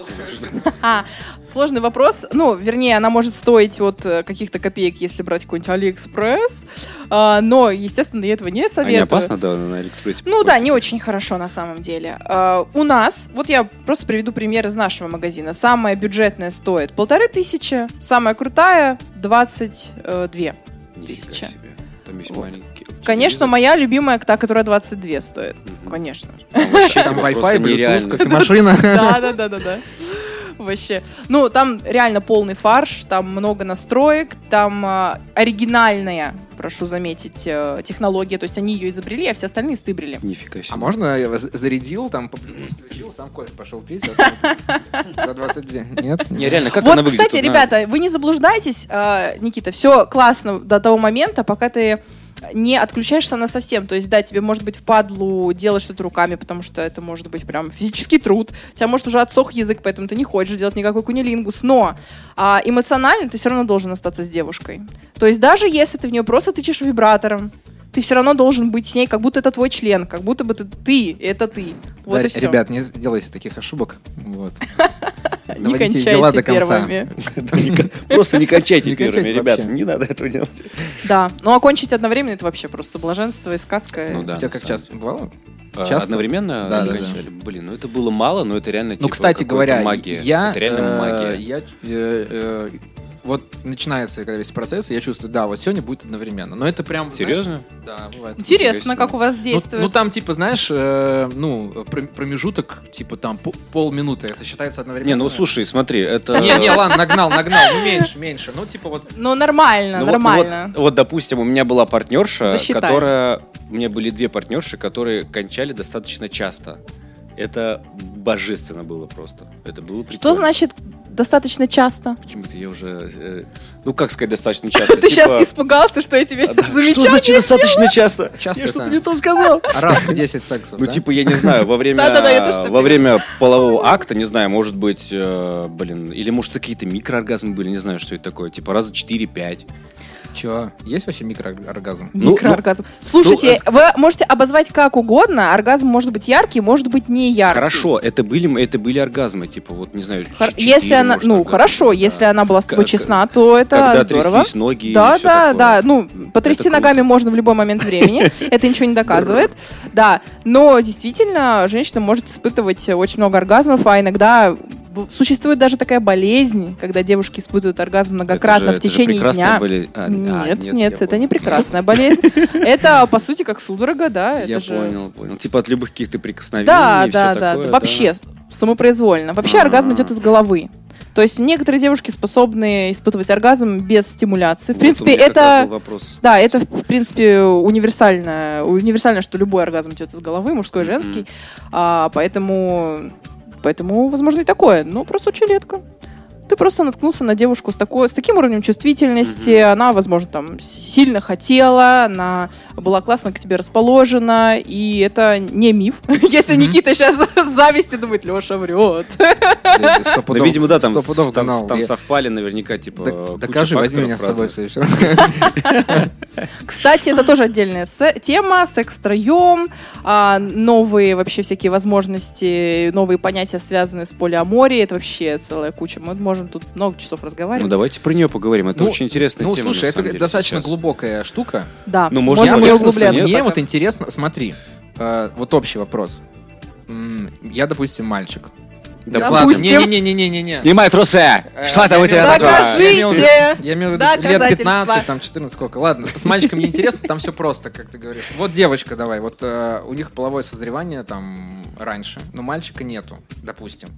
Сложный вопрос. Вернее, она может стоить каких-то копеек, если брать какой-нибудь Алиэкспресс. Но, естественно, я этого не советую. Не опасно, да, на Алиэкспрессе? Не очень хорошо, на самом деле. У нас, я просто приведу пример из нашего магазина. Самая бюджетная стоит 1500, самая крутая 22 тысячи. Там есть маленькие. Конечно, моя любимая, та, которая 22 стоит. Конечно. Там Wi-Fi, Bluetooth, кофемашина. Да. Вообще. Там реально полный фарш, там много настроек, там оригинальная, прошу заметить, технология. То есть они ее изобрели, а все остальные стыбрили. Нифига себе. А можно я зарядил, включил, сам кофе пошел пить за 22? Нет? Не, реально, как она выглядит? Кстати, ребята, вы не заблуждайтесь, Никита, все классно до того момента, пока ты не отключаешься она совсем. То есть, да, тебе может быть впадлу делать что-то руками, потому что это может быть прям физический труд. У тебя может уже отсох язык, поэтому ты не хочешь делать никакой кунилингус. Но эмоционально ты все равно должен остаться с девушкой. То есть, даже если ты в нее просто тычешь вибратором, ты все равно должен быть с ней, как будто это твой член, как будто бы это ты. Вот и все. Ребят, не делайте таких ошибок. Не кончайте первыми. Просто не кончайте первыми, ребята. Не надо этого делать. Да, окончить одновременно — это вообще просто блаженство и сказка. У тебя как часто бывало? Часто? Одновременно? Да. Блин, это было мало, но это реально кстати говоря, магия. Я вот начинается когда весь процесс, и я чувствую, да, вот сегодня будет одновременно. Но это прям... Серьезно? Знаешь, да, бывает. Интересно, как у вас действует. Ну, там, типа, знаешь, промежуток, типа, там, полминуты. Это считается одновременно. Не, ну, слушай, смотри, это... Не, ладно, нагнал. Ну, меньше. Ну, типа, вот... Ну, нормально. Вот, допустим, у меня была партнерша, Засчитаем. которая... У меня были 2 партнерши, которые кончали достаточно часто. Это божественно было просто. Это было прикольно. Что значит достаточно часто? Почему-то я уже... ну, как сказать достаточно часто? Ты сейчас испугался, что я тебе замечание Что значит достаточно часто? Часто Я это- что-то не то сказал. Раз в 10 сексов, Ну, да? типа, я не знаю, во Да-да-да, я тоже так во время полового акта, не знаю, может быть, или может какие-то микрооргазмы были, не знаю, что это такое, типа раза 4-5. Чё? Есть вообще микрооргазм? Микрооргазм. Слушайте, вы можете обозвать как угодно. Оргазм может быть яркий, может быть не яркий. Хорошо, это были оргазмы, типа, вот, не знаю, 4, Если она, может, ну, оргазм, хорошо, да. если она была с тобой Как- честна, то это Когда здорово. тряслись ноги Да, и всё да, такое. да. Ну, потрясти Это круто. ногами можно в любой момент времени. Это ничего не доказывает. Да. Но действительно, женщина может испытывать очень много оргазмов, а иногда существует даже такая болезнь, когда девушки испытывают оргазм многократно в течение дня. Нет, это не прекрасная болезнь. Это, по сути, как судорога, да. Я это же... понял. Типа от любых каких-то прикосновений Да, и да, всё да. такое, Вообще, самопроизвольно. Вообще оргазм идет из головы. То есть некоторые девушки способны испытывать оргазм без стимуляции. В Вот принципе, у меня как раз это... был вопрос. Да, это, в принципе, универсально, что любой оргазм идет из головы, мужской, женский. Поэтому, возможно, и такое. Но просто очень редко. Ты просто наткнулся на девушку с таким уровнем чувствительности. Она, возможно, там сильно хотела, она была классно к тебе расположена, и это не миф. Если Никита сейчас с завистью думает, Леша врет. Ну, видимо, да, там гнал. совпали наверняка, типа, куча Докажи, возьми меня с собой в факторов следующий раз. Кстати, это тоже отдельная тема, секс втроем, новые вообще всякие возможности, новые понятия, связанные с полиаморией, это вообще целая куча. Мы можем тут много часов Ну, разговаривать. давайте про нее поговорим. Это очень интересная тема. Ну, слушай, на это самом деле, достаточно сейчас. глубокая штука. Да, Ну, можно можем поверхностно, углубляться. нет? Мне пока. вот интересно, смотри, вот общий вопрос. Я, допустим, мальчик. Допустим. Не-не-не-не-не. Снимай трусы! Что это у тебя такое? Докажите! Я имею в виду лет Доказательства. 15, там 14, сколько. Ладно, с мальчиком мне интересно, там все просто, как ты говоришь. Вот девочка, давай, вот у них половое созревание там раньше, но мальчика нету, допустим.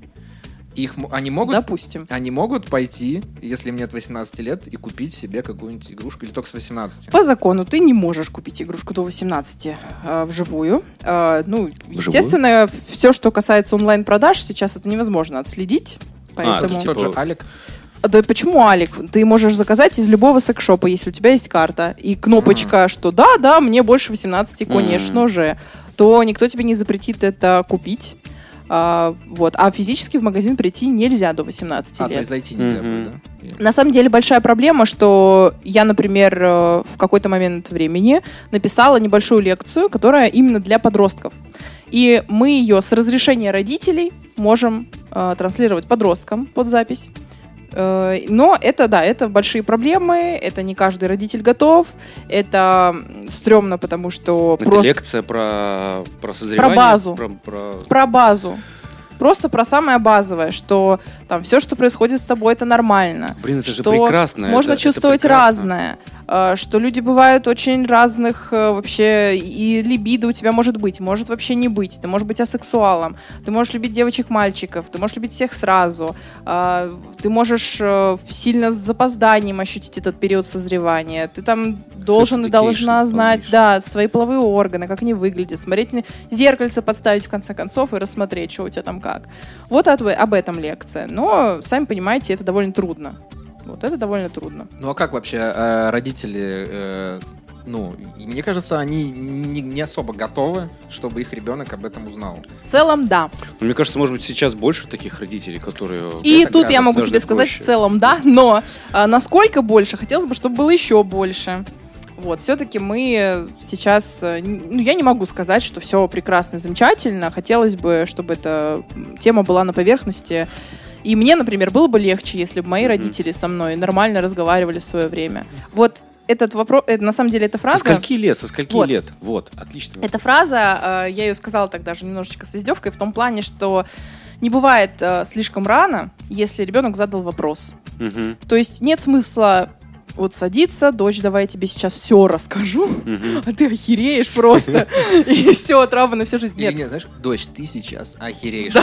Они могут пойти, если им нет 18 лет, и купить себе какую-нибудь игрушку, или только с 18? По закону ты не можешь купить игрушку до 18 вживую. Естественно, все, что касается онлайн-продаж, сейчас это невозможно отследить. Поэтому... Тот же Алик. Да почему, Алик? Ты можешь заказать из любого секс-шопа, если у тебя есть карта и кнопочка, что да, мне больше 18, конечно же, то никто тебе не запретит это купить. А физически в магазин прийти нельзя до 18 лет. То есть зайти нельзя будет, да? На самом деле большая проблема, что я, например, в какой-то момент времени написала небольшую лекцию, которая именно для подростков. И мы ее с разрешения родителей можем транслировать подросткам под запись. Но это большие проблемы, это не каждый родитель готов, это стрёмно, потому что Это просто... лекция про созревание? Про базу. Про... Про базу. Просто про самое базовое, что там все, что происходит с тобой, это нормально. Блин, это же что прекрасно. можно это чувствовать прекрасно. разное, что люди бывают очень разных вообще, и либидо у тебя может быть, может вообще не быть. Ты можешь быть асексуалом, ты можешь любить девочек-мальчиков, ты можешь любить всех сразу, ты можешь сильно с запозданием ощутить этот период созревания. Ты там должен и должна знать, свои половые органы, как они выглядят, смотреть, зеркальце подставить в конце концов и рассмотреть, что у тебя там как. Вот об этом лекция. Но, сами понимаете, это довольно трудно. Это довольно трудно. Ну а как вообще родители, мне кажется, они не особо готовы, чтобы их ребенок об этом узнал. В целом, да. Ну, мне кажется, может быть, сейчас больше таких родителей, которые... И тут я могу тебе сказать, в целом, да, но насколько больше, хотелось бы, чтобы было еще больше. Все-таки мы сейчас... я не могу сказать, что все прекрасно и замечательно. Хотелось бы, чтобы эта тема была на поверхности. И мне, например, было бы легче, если бы мои родители со мной нормально разговаривали в свое время. Этот вопрос... на самом деле, эта фраза... Со скольки лет? Отлично. Эта фраза, я ее сказала так даже немножечко с издевкой, в том плане, что не бывает слишком рано, если ребенок задал вопрос. То есть нет смысла вот садиться, дочь, давай я тебе сейчас все расскажу, а ты охереешь просто, и все, травма на всю жизнь. Нет, знаешь, дочь, ты сейчас охереешь.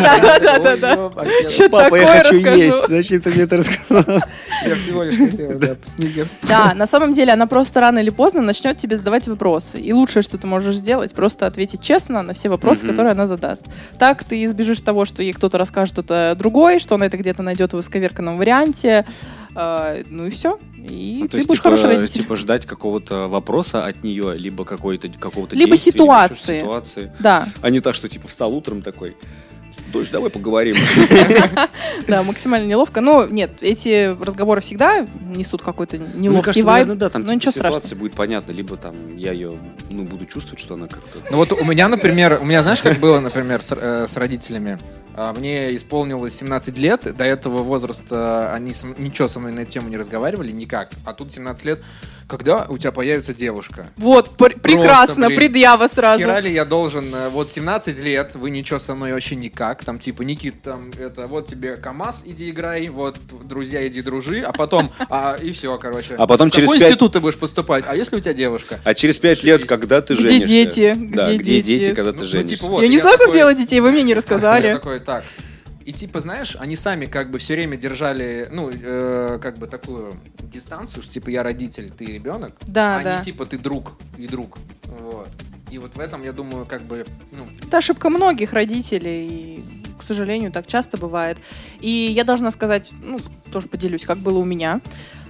Да. Папа, я хочу есть, зачем ты мне это рассказал? Я всего лишь хотел, да, сникерс. Да, на самом деле она просто рано или поздно начнет тебе задавать вопросы. И лучшее, что ты можешь сделать, просто ответить честно на все вопросы, которые она задаст. Так ты избежишь того, что ей кто-то расскажет что-то другое, что она это где-то найдет в исковерканном варианте. Ну и все. И ты будешь хороший родитель. Типа ждать какого-то вопроса от нее, либо какого-то либо ситуации. Да. А не так, что типа встал утром такой: дочь, давай поговорим. Да, максимально неловко. Но нет, эти разговоры всегда несут какой-то неловкий вайб. Да, там но ничего страшного. Ситуация будет понятна, либо там я ее буду чувствовать, что она как-то... Ну вот у меня, например, знаешь, как было, например, с родителями? Мне исполнилось 17 лет, до этого возраста они ничего со мной на эту тему не разговаривали, никак. А тут 17 лет, когда у тебя появится девушка? Вот, прекрасно, предъява сразу. Схера ли я должен, вот 17 лет, вы ничего со мной вообще никак, там типа, Никит, там, это, вот тебе КамАЗ, иди играй, вот, друзья, иди дружи, а потом, и все, короче. А потом через 5... В какой институт ты будешь поступать? А если у тебя девушка? А через 5 лет, когда ты женишься? Где дети? Когда ты женишься? Типа, вот, я не знаю, как делать детей, вы мне не рассказали. Я такой, так. И типа, знаешь, они сами как бы все время держали, как бы такую дистанцию, что типа я родитель, ты ребенок. Да, а не типа ты друг и друг. Вот. И вот в этом, я думаю, как бы... Это ошибка многих родителей, и, к сожалению, так часто бывает. И я должна сказать, тоже поделюсь, как было у меня.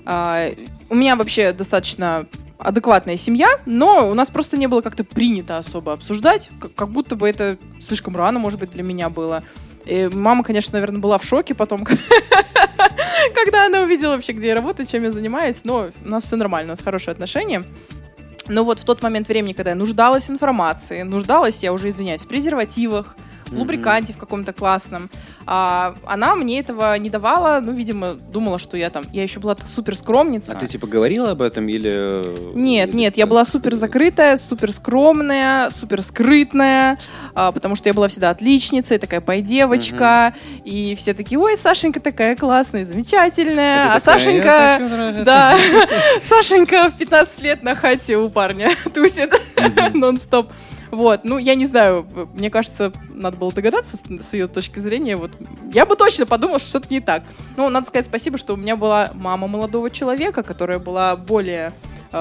У меня вообще достаточно адекватная семья, но у нас просто не было как-то принято особо обсуждать, как будто бы это слишком рано, может быть, для меня было. И мама, конечно, наверное, была в шоке потом, когда она увидела вообще, где я работаю, чем я занимаюсь, но у нас все нормально, у нас хорошие отношения. Но вот в тот момент времени, когда я нуждалась в информации, я уже, извиняюсь, в презервативах, в лубриканте в каком-то классном, она мне этого не давала, видимо, думала, что я еще была супер скромница. А ты типа говорила об этом или... Нет, я была супер закрытая, супер скромная, супер скрытная, потому что я была всегда отличницей, такая пой-девочка, и все такие: ой, Сашенька такая классная, замечательная, а Сашенька... Да, Сашенька в 15 лет на хате у парня тусит нон-стоп. Вот, я не знаю, мне кажется, надо было догадаться с ее точки зрения. Вот, я бы точно подумала, что что-то не так. Надо сказать спасибо, что у меня была мама молодого человека, которая была более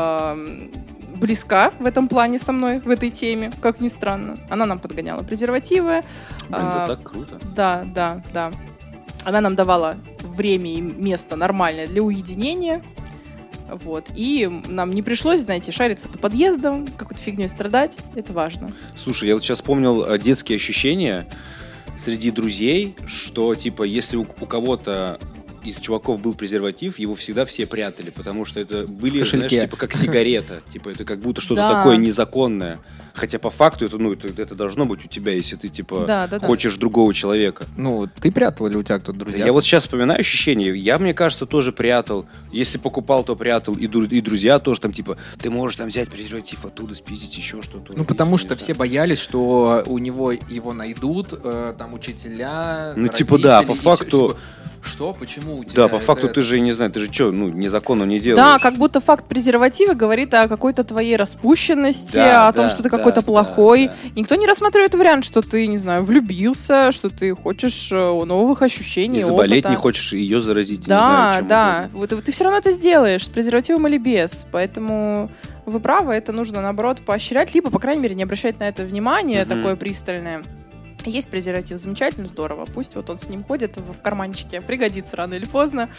близка в этом плане со мной, в этой теме, как ни странно. Она нам подгоняла презервативы. Это так круто. Да. Она нам давала время и место нормальное для уединения. Вот. И нам не пришлось, знаете, шариться по подъездам, какой-то фигней страдать. Это важно. Слушай, я вот сейчас вспомнил детские ощущения среди друзей, что, типа, если у кого-то из чуваков был презерватив, его всегда все прятали, потому что это были, знаешь, типа, как сигарета. Типа, это как будто что-то такое незаконное. Хотя по факту это должно быть у тебя, если ты, типа, хочешь другого человека. Ты прятал или у тебя кто-то друзья? Я вот сейчас вспоминаю ощущения. Я, мне кажется, тоже прятал. Если покупал, то прятал. И друзья тоже там, типа, ты можешь там взять презерватив оттуда, спиздить еще что-то. Потому что все боялись, что у него его найдут, там, учителя, типа, да, по факту... Что? Почему у тебя? Да, по факту ты же, не знаю, ты же что, незаконно не делаешь. Да, как будто факт презерватива говорит о какой-то твоей распущенности, о том, что ты какой-то плохой. Никто не рассматривает вариант, что ты, не знаю, влюбился, что ты хочешь новых ощущений, и заболеть опыта. Не хочешь ее заразить. Да. Вот ты все равно это сделаешь, с презервативом или без. Поэтому вы правы, это нужно, наоборот, поощрять, либо, по крайней мере, не обращать на это внимание такое пристальное. Есть презерватив, замечательно, здорово. Пусть вот он с ним ходит в карманчике. Пригодится рано или поздно.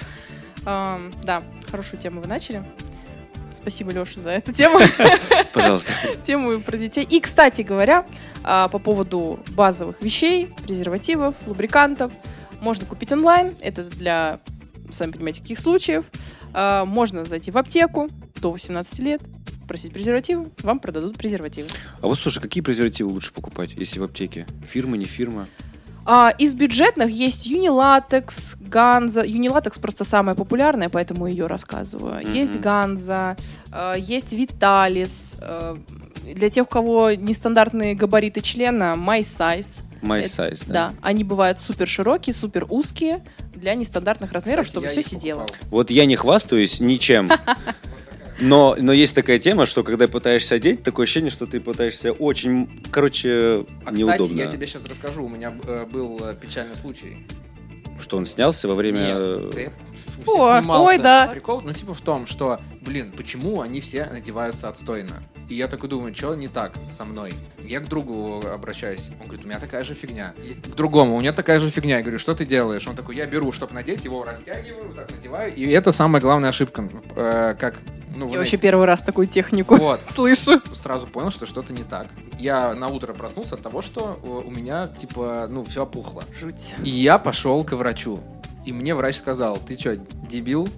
Да, хорошую тему вы начали. Спасибо, Леша, за эту тему. Пожалуйста. Тему про детей. И, кстати говоря, по поводу базовых вещей, презервативов, лубрикантов, можно купить онлайн. Это для, сами понимаете, каких случаев. Можно зайти в аптеку до 18 лет, просить презервативы, вам продадут презервативы. А вот, слушай, какие презервативы лучше покупать, если в аптеке? Фирма, не фирма? Из бюджетных есть Юнилатекс, Ганза. Юнилатекс просто самая популярная, поэтому ее рассказываю. Есть Ганза, есть Виталис. Для тех, у кого нестандартные габариты члена, My Size. My Size, да. Да, они бывают супер широкие, супер узкие. для нестандартных размеров, чтобы все сидело. Вот я не хвастаюсь ничем. Но есть такая тема, что когда пытаешься одеть, такое ощущение, что ты пытаешься очень, неудобно. Кстати, я тебе сейчас расскажу. У меня был печальный случай. Что он снялся во время... Нет, ой, да. Прикол, в том, что, почему они все одеваются отстойно? И я такой думаю, что не так со мной? Я к другу обращаюсь. Он говорит, у меня такая же фигня. И к другому, у меня такая же фигня. Я говорю, что ты делаешь? Он такой, я беру, чтобы надеть, его растягиваю, так надеваю. И это самая главная ошибка. Я вообще первый раз такую технику слышу. Сразу понял, что что-то не так. Я на утро проснулся от того, что у меня, все опухло. Жуть. И я пошел к врачу. И мне врач сказал, ты что, дебил?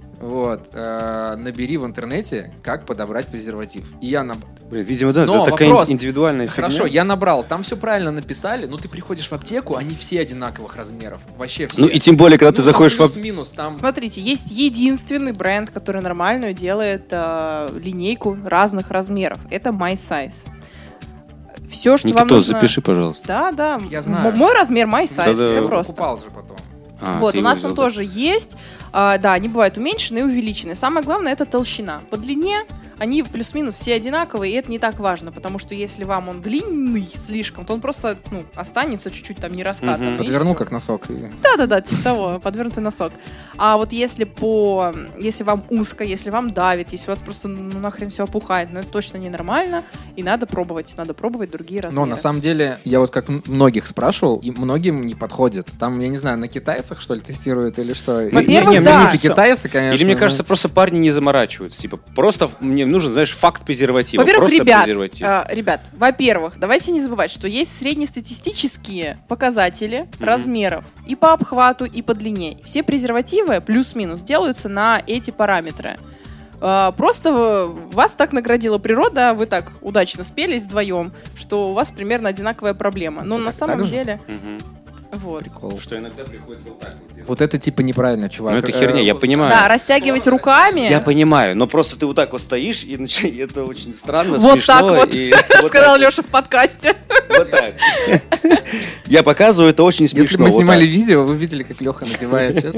Набери в интернете, как подобрать презерватив. И я видимо, да, это такая индивидуальная фигня. Хорошо, я набрал, там все правильно написали, но ты приходишь в аптеку, они все одинаковых размеров. Вообще все. И тем более, когда ты заходишь в аптеку. Смотрите, есть единственный бренд, который нормальную делает линейку разных размеров. Это My Size. Все, что вам нужно... запиши, пожалуйста. Да. Я знаю. Мой размер My Size, все просто. Покупал же потом. У нас он тоже есть. Да, они бывают уменьшенные и увеличенные. Самое главное — это толщина. По длине они плюс-минус все одинаковые, и это не так важно, потому что если вам он длинный слишком, то он просто останется чуть-чуть там не раскатанный. Подвернул как носок. Да, типа того, подвернутый носок. А вот если вам узко, если вам давит, если у вас просто нахрен все опухает, это точно ненормально, и надо пробовать другие размеры. Но на самом деле, я как многих спрашивал, и многим не подходит. Там, я не знаю, на китайцах, что ли, тестируют или что? Во-первых, да. Китайцы, конечно. Или, мне кажется, просто парни не заморачиваются. Просто мне нужен, факт презерватива. Во-первых, Просто ребят, во-первых, давайте не забывать, что есть среднестатистические показатели размеров и по обхвату, и по длине. Все презервативы плюс-минус делаются на эти параметры. Просто вас так наградила природа, вы так удачно спелись вдвоем, что у вас примерно одинаковая проблема. Но на самом деле... Вот. Прикол. Что иногда приходится вот так вот делать. Вот это неправильно, чувак. Это херня, я понимаю. Да, растягивать руками. Я понимаю, но просто ты вот так вот стоишь, и это очень странно, вот смешно. Так вот, сказал Леша в подкасте. Вот так. Я показываю, это очень смешно. Если бы мы снимали видео, вы видели, как Леха надевает сейчас.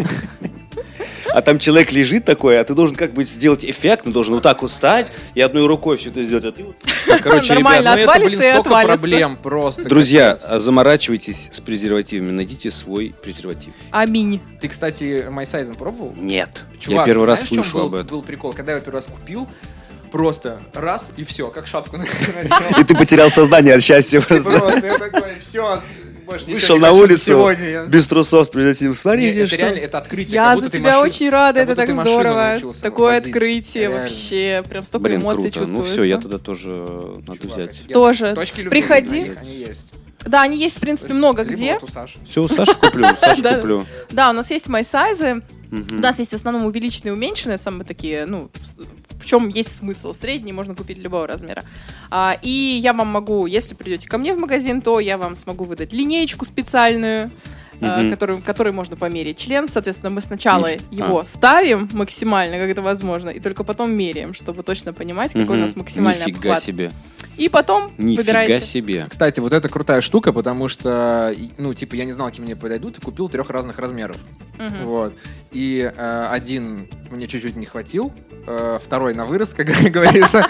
А там человек лежит такой, а ты должен сделать эффект, ты должен вот так вот встать и одной рукой все это сделать. А ты вот... Короче, нормально, ребят, отвалится и столько отвалится. Проблем просто. Друзья, заморачивайтесь с презервативами, найдите свой презерватив. Аминь. Ты, кстати, My Size пробовал? Нет. Чувак, я первый раз знаешь, слышу об этом. Был прикол, когда я первый раз купил, просто раз и все, как шапку надел. И ты потерял сознание от счастья просто. Просто я такой, все. Вышел на улицу без трусов с презервативом. Смотри, это реально, это открытие. Я за тебя очень рада, это так здорово. Такое открытие вообще. Прям столько эмоций чувствуется. Ну все, я туда тоже надо взять. Тоже. Приходи. Они есть. Да, они есть, в принципе, много где. Все, у Саши куплю. Да, у нас есть My Size. У нас есть в основном увеличенные и уменьшенные, самые такие, в чем есть смысл. Средний можно купить любого размера. И я вам могу, если придете ко мне в магазин, то я вам смогу выдать линеечку специальную, которой можно померить член. Соответственно, мы сначала его ставим максимально, как это возможно, и только потом меряем, чтобы точно понимать, какой у нас максимальный обхват. Нифига себе. И потом выбираете. Нифига себе. Кстати, вот это крутая штука, потому что, я не знал, какие мне подойдут, и купил 3 разных размеров. Вот. И один мне чуть-чуть не хватил, второй на вырост, как говорится.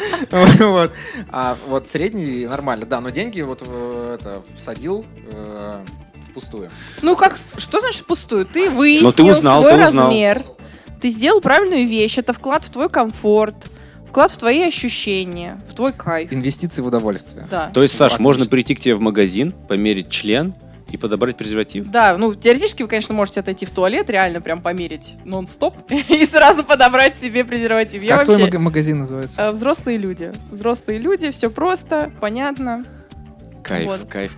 А вот средний нормально. Да, но деньги всадил впустую. Что значит впустую? Ты выяснил свой размер, ты сделал правильную вещь, это вклад в твой комфорт, вклад в твои ощущения, в твой кайф. Инвестиции в удовольствие. Да. То есть, Саш, можно прийти к тебе в магазин, померить член и подобрать презерватив? Да, теоретически вы, конечно, можете отойти в туалет, реально прям померить нон-стоп и сразу подобрать себе презерватив. Как твой магазин называется? Взрослые люди. Взрослые люди, все просто, понятно. Кайф, Вот. кайф.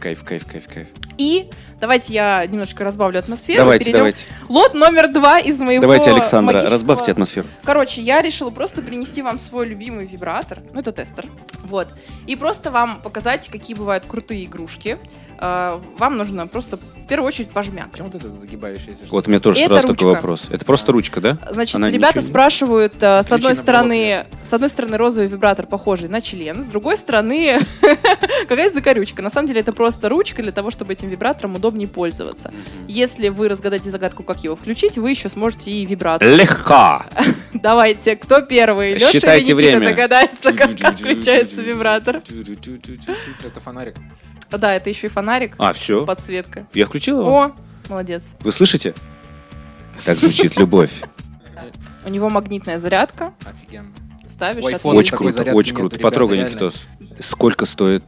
И давайте я немножко разбавлю атмосферу. Давайте. Лот номер 2 из моего Давайте, Александра, магического... разбавьте атмосферу. Короче, я решила просто принести вам свой любимый вибратор. Это тестер. Вот. И просто вам показать, какие бывают крутые игрушки. Вам нужно просто в первую очередь пожмяк. Почему вот это загибающееся? Вот у меня тоже сразу такой вопрос. Это просто ручка, да? Значит, ребята спрашивают, с одной стороны розовый вибратор, похожий на член, с другой стороны какая-то закорючка. На самом деле это просто ручка для того, чтобы эти этим вибратором удобнее пользоваться. Если вы разгадаете загадку, как его включить, вы еще сможете и вибрацию. Легко! Давайте, кто первый? Леша или Считайте Никита время. догадается, как включается вибратор? Это фонарик. Да, это еще и фонарик, Все. подсветка. Я включил его? О, молодец. Вы слышите? Так звучит любовь. У него магнитная зарядка. Офигенно. Ставишь, У iPhone отключишь. Очень такой круто, зарядки очень нету, круто. ребята, Потрогай, реально. Никитос. Сколько стоит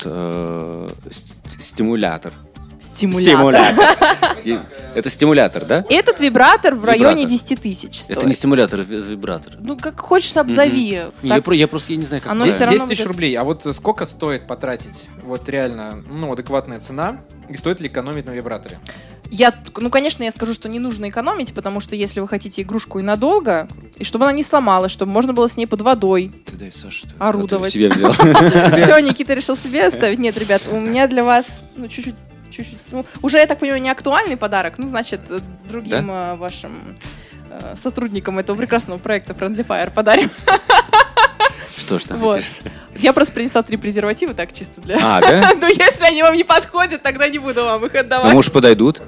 стимулятор? Стимулятор. Это стимулятор, да? Этот вибратор в районе Вибратор. 10 тысяч стоит. Это не стимулятор, это вибратор. Ну, как хочешь, обзови. Не, Так, я просто не знаю, как... Оно это. всё равно 10 тысяч будет- рублей. А вот сколько стоит потратить? Вот реально, адекватная цена. И стоит ли экономить на вибраторе? конечно, я скажу, что не нужно экономить, потому что если вы хотите игрушку и надолго, и чтобы она не сломалась, чтобы можно было с ней под водой Ты дай, Саша, ты орудовать. себе взял. Все, Никита решил себе оставить. Нет, ребят, у меня для вас, чуть-чуть, уже, я так понимаю, не актуальный подарок, значит, другим вашим сотрудникам этого прекрасного проекта Friendly Fire подарим. Что ж там? Вот. Я просто принесла 3 презерватива, так чисто для... Да? Ну, если они вам не подходят, тогда не буду вам их Ну, отдавать. может, подойдут?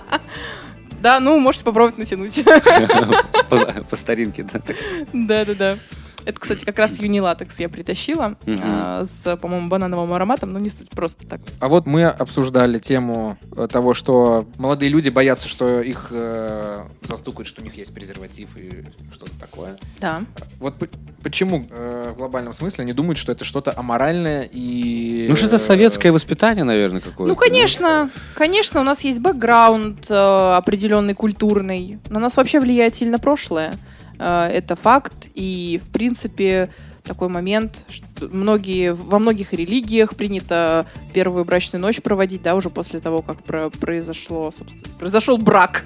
Да, можете попробовать натянуть. По старинке, да? так. Да. Это, кстати, как раз юнилатекс я притащила с, по-моему, банановым ароматом, но не суть, просто так. А вот мы обсуждали тему того, что молодые люди боятся, что их застукают, что у них есть презерватив и что-то такое. Да. Вот почему в глобальном смысле они думают, что это что-то аморальное и... Ну, что это советское воспитание, наверное, какое-то. Ну, конечно, у нас есть бэкграунд определенный, культурный. На нас вообще влияет сильно прошлое. Это факт, и, в принципе, такой момент, что во многих религиях принято первую брачную ночь проводить, да, уже после того, как произошел брак.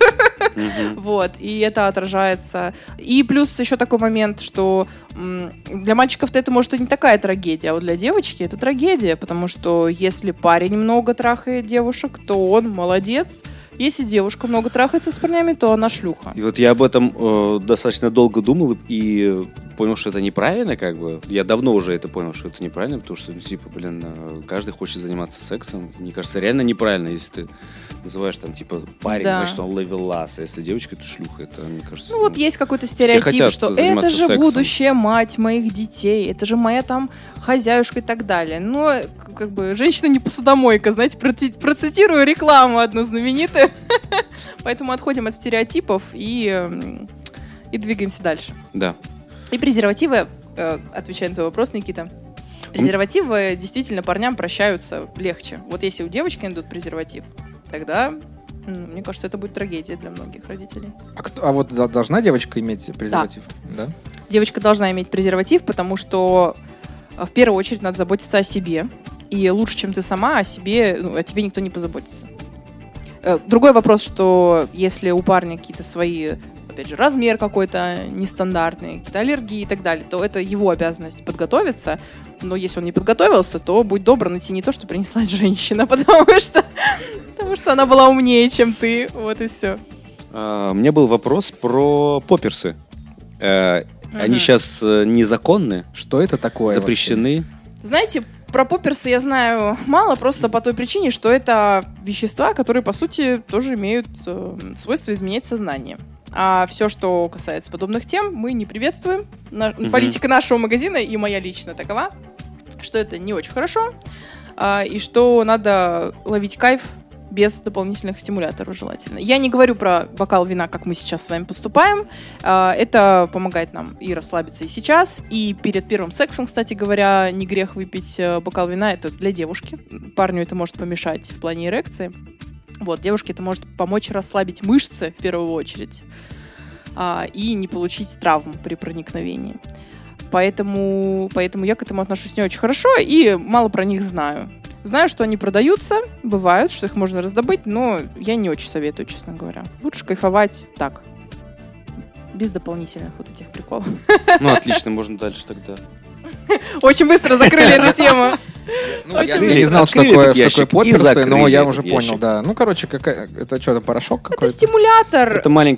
Вот, и это отражается. И плюс еще такой момент, что для мальчиков-то это, может, и не такая трагедия, а вот для девочки это трагедия, потому что если парень много трахает девушек, то он молодец. Если девушка много трахается с парнями, то она шлюха. И вот я об этом достаточно долго думал и понял, что это неправильно, как бы. Я давно уже это понял, что это неправильно, потому что, каждый хочет заниматься сексом. Мне кажется, реально неправильно, если ты называешь там, парень, Да. значит, он ловелас, а если девочка, то шлюха. Это, мне кажется... Вот есть какой-то стереотип, хотят что это заниматься же сексом. будущая мать моих детей, это же моя там хозяюшка и так далее. Но, женщина не посудомойка, знаете, процитирую рекламу одну знаменитую. Поэтому отходим от стереотипов и двигаемся дальше. Да. И презервативы, отвечая на твой вопрос, Никита, презервативы действительно парням прощаются легче. Вот если у девочки найдут презерватив, тогда, мне кажется, это будет трагедия для многих родителей. А вот должна девочка иметь презерватив? Да. Девочка должна иметь презерватив, потому что в первую очередь надо заботиться о себе. И лучше, чем ты сама, о тебе никто не позаботится. Другой вопрос, что если у парня какие-то свои, опять же, размер какой-то нестандартный, какие-то аллергии и так далее, то это его обязанность подготовиться. Но если он не подготовился, то будь добр, найти не то, что принесла женщина, потому что она была умнее, чем ты. Вот и все. У меня был вопрос про попперсы. Они сейчас незаконны, Что это такое? запрещены. Знаете, про попперсы я знаю мало, просто по той причине, что это вещества, которые, по сути, тоже имеют свойство изменять сознание. А все, что касается подобных тем, мы не приветствуем. Политика нашего магазина и моя личная такова, что это не очень хорошо, и что надо ловить кайф без дополнительных стимуляторов желательно. Я не говорю про бокал вина, как мы сейчас с вами поступаем. Это помогает нам и расслабиться и сейчас, и перед первым сексом, кстати говоря, не грех выпить бокал вина. Это для девушки. Парню это может помешать в плане эрекции. Вот, девушке это может помочь расслабить мышцы в первую очередь и не получить травм при проникновении. Поэтому я к этому отношусь не очень хорошо и мало про них знаю. Знаю, что они продаются, бывают, что их можно раздобыть, но я не очень советую, честно говоря. Лучше кайфовать так, без дополнительных вот этих приколов. Ну, отлично, можно дальше тогда. Очень быстро закрыли эту тему. Я не знал, что такое попперсы, но я уже закрыли понял, да. Ну, короче, это что-то порошок какой-то? Это стимулятор. Это маленькая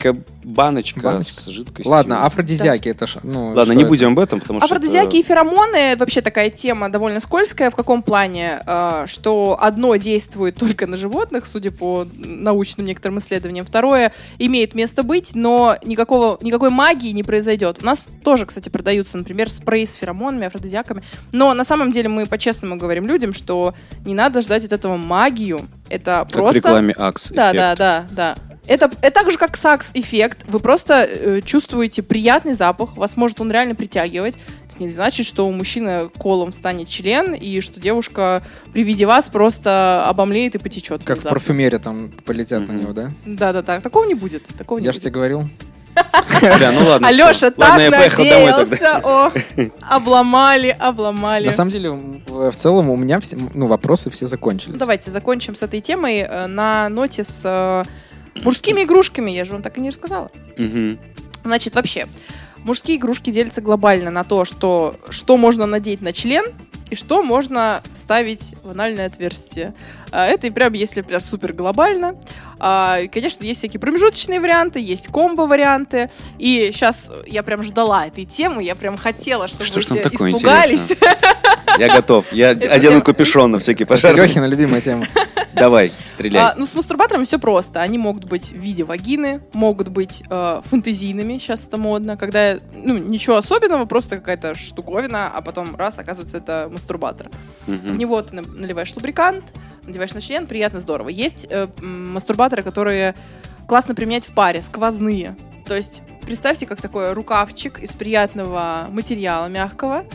баночка с жидкостью. Ладно, афродизиаки это ж... Ладно, не будем об этом, потому что... Афродизиаки и феромоны вообще такая тема довольно скользкая. В каком плане? Что одно действует только на животных, судя по научным некоторым исследованиям. Второе имеет место быть, но никакой магии не произойдет. У нас тоже, кстати, продаются, например, спреи с феромонами, афродизиаками. Но на самом деле мы по-честному говорим людям, что не надо ждать от этого магию. Это как просто... в рекламе Axe. Да. Это так же, как Сакс-эффект. Вы просто чувствуете приятный запах, вас может он реально притягивать. Это не значит, что у мужчины колом станет член, и что девушка при виде вас просто обомлеет и потечет. Как в парфюмерии там полетят на него, да? Да. Такого не будет. Я же тебе говорил. Да, ну ладно. Алеша так я поехал домой тогда. надеялся. Обломали. На самом деле, в целом у меня вопросы все закончились. Давайте закончим с этой темой на ноте с мужскими игрушками. Я же вам так и не рассказала. Значит, вообще, мужские игрушки делятся глобально на то, что можно надеть на член и что можно вставить в анальное отверстие. Это и прям, если прям супер глобально. Конечно, есть всякие промежуточные варианты, есть комбо-варианты. И сейчас я прям ждала этой темы, я прям хотела, чтобы вы все испугались. Я готов. Я одену капюшон на всякий пожар. Лёхина любимая тема. Давай, стреляй. С мастурбаторами все просто. Они могут быть в виде вагины, могут быть фэнтезийными. Сейчас это модно. Когда, ничего особенного, просто какая-то штуковина, а потом раз, оказывается, это мастурбатор. В него ты наливаешь лубрикант, надеваешь на член, приятно, здорово. Есть мастурбаторы, которые классно применять в паре, сквозные. То есть представьте, как такой рукавчик из приятного материала, мягкого.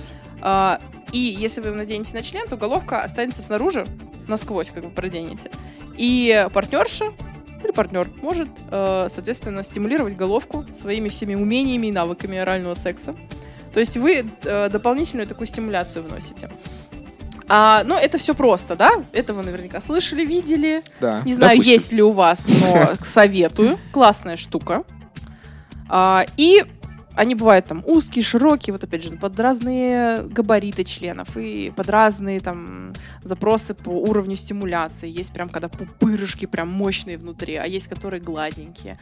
И если вы его наденете на член, то головка останется снаружи, насквозь как бы проденете. И партнерша или партнер может, соответственно, стимулировать головку своими всеми умениями и навыками орального секса. То есть вы дополнительную такую стимуляцию вносите. Но это все просто, да? Это вы наверняка слышали, видели. Да. Не знаю, есть ли у вас, но советую. Классная штука. И они бывают там узкие, широкие, вот опять же, под разные габариты членов и под разные там запросы по уровню стимуляции. Есть прям, когда пупырышки прям мощные внутри, а есть, которые гладенькие.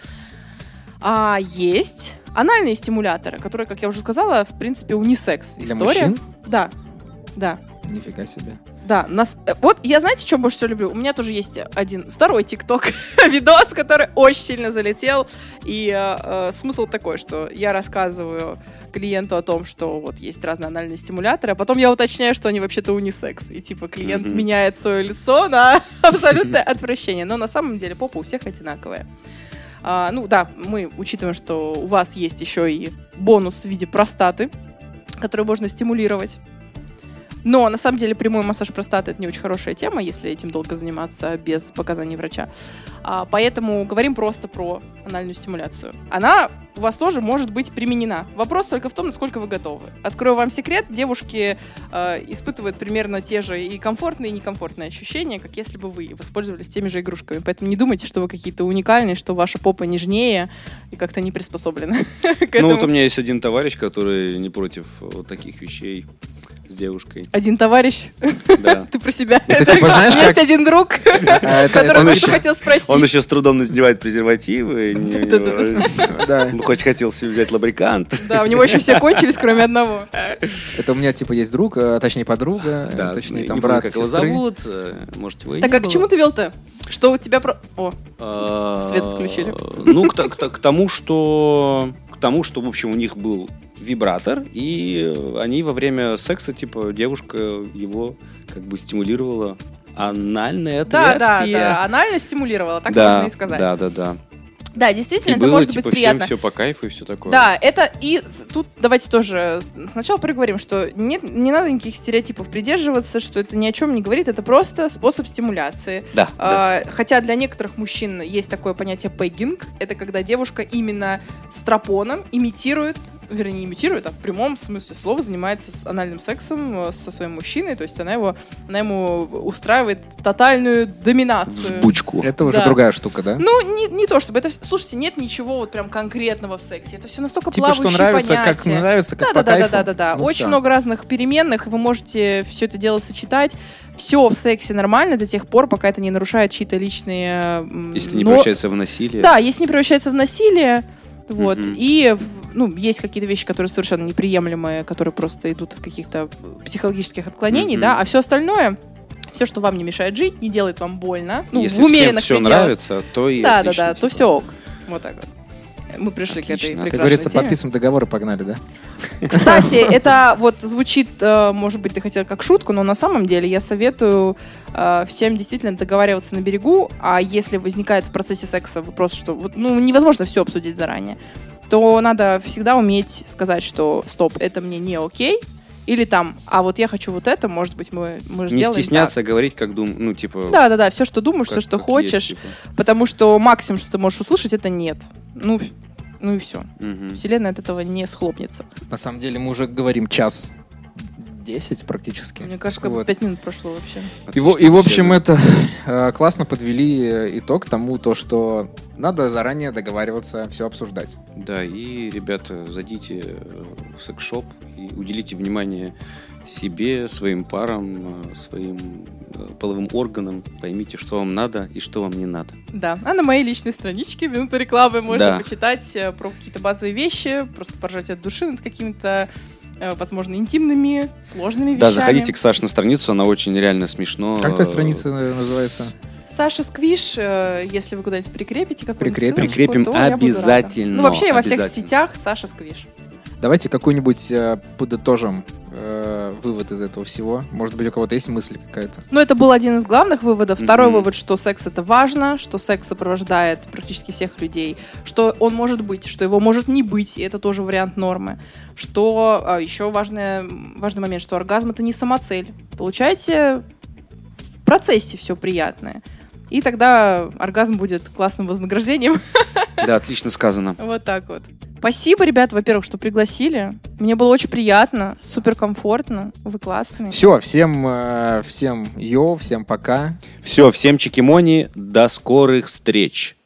А есть анальные стимуляторы, которые, как я уже сказала, в принципе, унисекс история. Для мужчин? Да. Нифига себе. Да, вот я, знаете, что больше всего люблю? У меня тоже есть второй ТикТок видос, который очень сильно залетел. И смысл такой, что я рассказываю клиенту о том, что вот есть разные анальные стимуляторы, а потом я уточняю, что они вообще-то унисекс. И типа клиент меняет свое лицо на абсолютное отвращение. Но на самом деле попа у всех одинаковая. Мы учитываем, что у вас есть еще и бонус в виде простаты, который можно стимулировать. Но, на самом деле, прямой массаж простаты — это не очень хорошая тема, если этим долго заниматься без показаний врача. Поэтому говорим просто про анальную стимуляцию. Она у вас тоже может быть применена. Вопрос только в том, насколько вы готовы. Открою вам секрет. Девушки испытывают примерно те же и комфортные, и некомфортные ощущения, как если бы вы воспользовались теми же игрушками. Поэтому не думайте, что вы какие-то уникальные, что ваша попа нежнее и как-то не приспособлена к этому. Вот у меня есть один товарищ, который не против вот таких вещей с девушкой. Один товарищ? Да. Ты про себя. Это типа, знаешь, у меня есть один друг, который тоже хотел спросить. Он еще с трудом надевает презервативы. Он хоть хотел себе взять лубрикант. Да, у него еще все кончились, кроме одного. Это у меня типа есть друг, точнее подруга, точнее там брат, как его зовут, можете вы. Так а к чему ты вел-то? Что у тебя про... О, свет включили. К тому, что, в общем, у них был вибратор, и они во время секса, типа, девушка его как бы стимулировала анальное отверстие. Да, анально стимулировала, так можно и сказать. Да. Да, действительно, и это было, может типа, быть приятно. Всем все по кайфу и все такое. Да, это и тут давайте тоже сначала проговорим, что не надо никаких стереотипов придерживаться, что это ни о чем не говорит, это просто способ стимуляции. Да. Хотя для некоторых мужчин есть такое понятие пеггинг, это когда девушка именно стропоном имитирует, а в прямом смысле слова занимается анальным сексом со своим мужчиной, то есть она ему устраивает тотальную доминацию. Взбучку. Это уже другая штука, да? Не то чтобы это. Слушайте, нет ничего вот прям конкретного в сексе. Это все настолько типа, плавающие что нравится, понятия. как нравится, как по кайфу. Да. Ну, очень все. много разных переменных, и вы можете все это дело сочетать. Все в сексе нормально до тех пор, пока это не нарушает чьи-то личные... Если не превращается в насилие. Да, если не превращается в насилие, Вот. И есть какие-то вещи, которые совершенно неприемлемые, которые просто идут от каких-то психологических отклонений, да, а все остальное, все, что вам не мешает жить, не делает вам больно, если в умеренных всем все нравится, то и отлично. Да, то все ок. Вот так вот. Мы пришли к этой прекрасной Как говорится, теме. подписываем договор и погнали, да? Кстати, это вот звучит, может быть, ты хотел как шутку, но на самом деле я советую всем действительно договариваться на берегу, а если возникает в процессе секса вопрос, что невозможно все обсудить заранее, то надо всегда уметь сказать, что стоп, это мне не окей, или там, а вот я хочу вот это, может быть, мы сделаем. Не стесняться так. говорить, как Да, все, что думаешь, все, что хочешь, есть, потому что максимум, что ты можешь услышать, это нет. Ну и все. Вселенная от этого не схлопнется. На самом деле мы уже говорим 1:10 практически. Мне кажется, как бы 5 минут прошло вообще. И в общем, это классно подвели итог тому, что надо заранее договариваться, все обсуждать. Да, и, ребята, зайдите в секс-шоп и уделите внимание себе, своим парам, своим половым органам. Поймите, что вам надо и что вам не надо. Да, а на моей личной страничке «Минуту рекламы» можно почитать про какие-то базовые вещи, просто поржать от души над какими-то, возможно, интимными, сложными вещами. Да, заходите к Саше на страницу, она очень реально смешно. Как твоя страница называется? Саша Сквиш, если вы куда-нибудь прикрепите какую-нибудь ссылочку, Прикрепим то обязательно. Я буду рада. Вообще я во всех сетях Саша Сквиш. Давайте какой-нибудь подытожим вывод из этого всего. Может быть, у кого-то есть мысль какая-то? Это был один из главных выводов. Второй вывод, что секс — это важно, что секс сопровождает практически всех людей, что он может быть, что его может не быть, и это тоже вариант нормы. Что еще важный момент, что оргазм — это не самоцель. Получаете в процессе все приятное. И тогда оргазм будет классным вознаграждением. Да, отлично сказано. Вот так вот. Спасибо, ребят, во-первых, что пригласили. Мне было очень приятно, супер комфортно. Вы классные. Все, всем йоу, всем пока. Все, всем чикимони, до скорых встреч.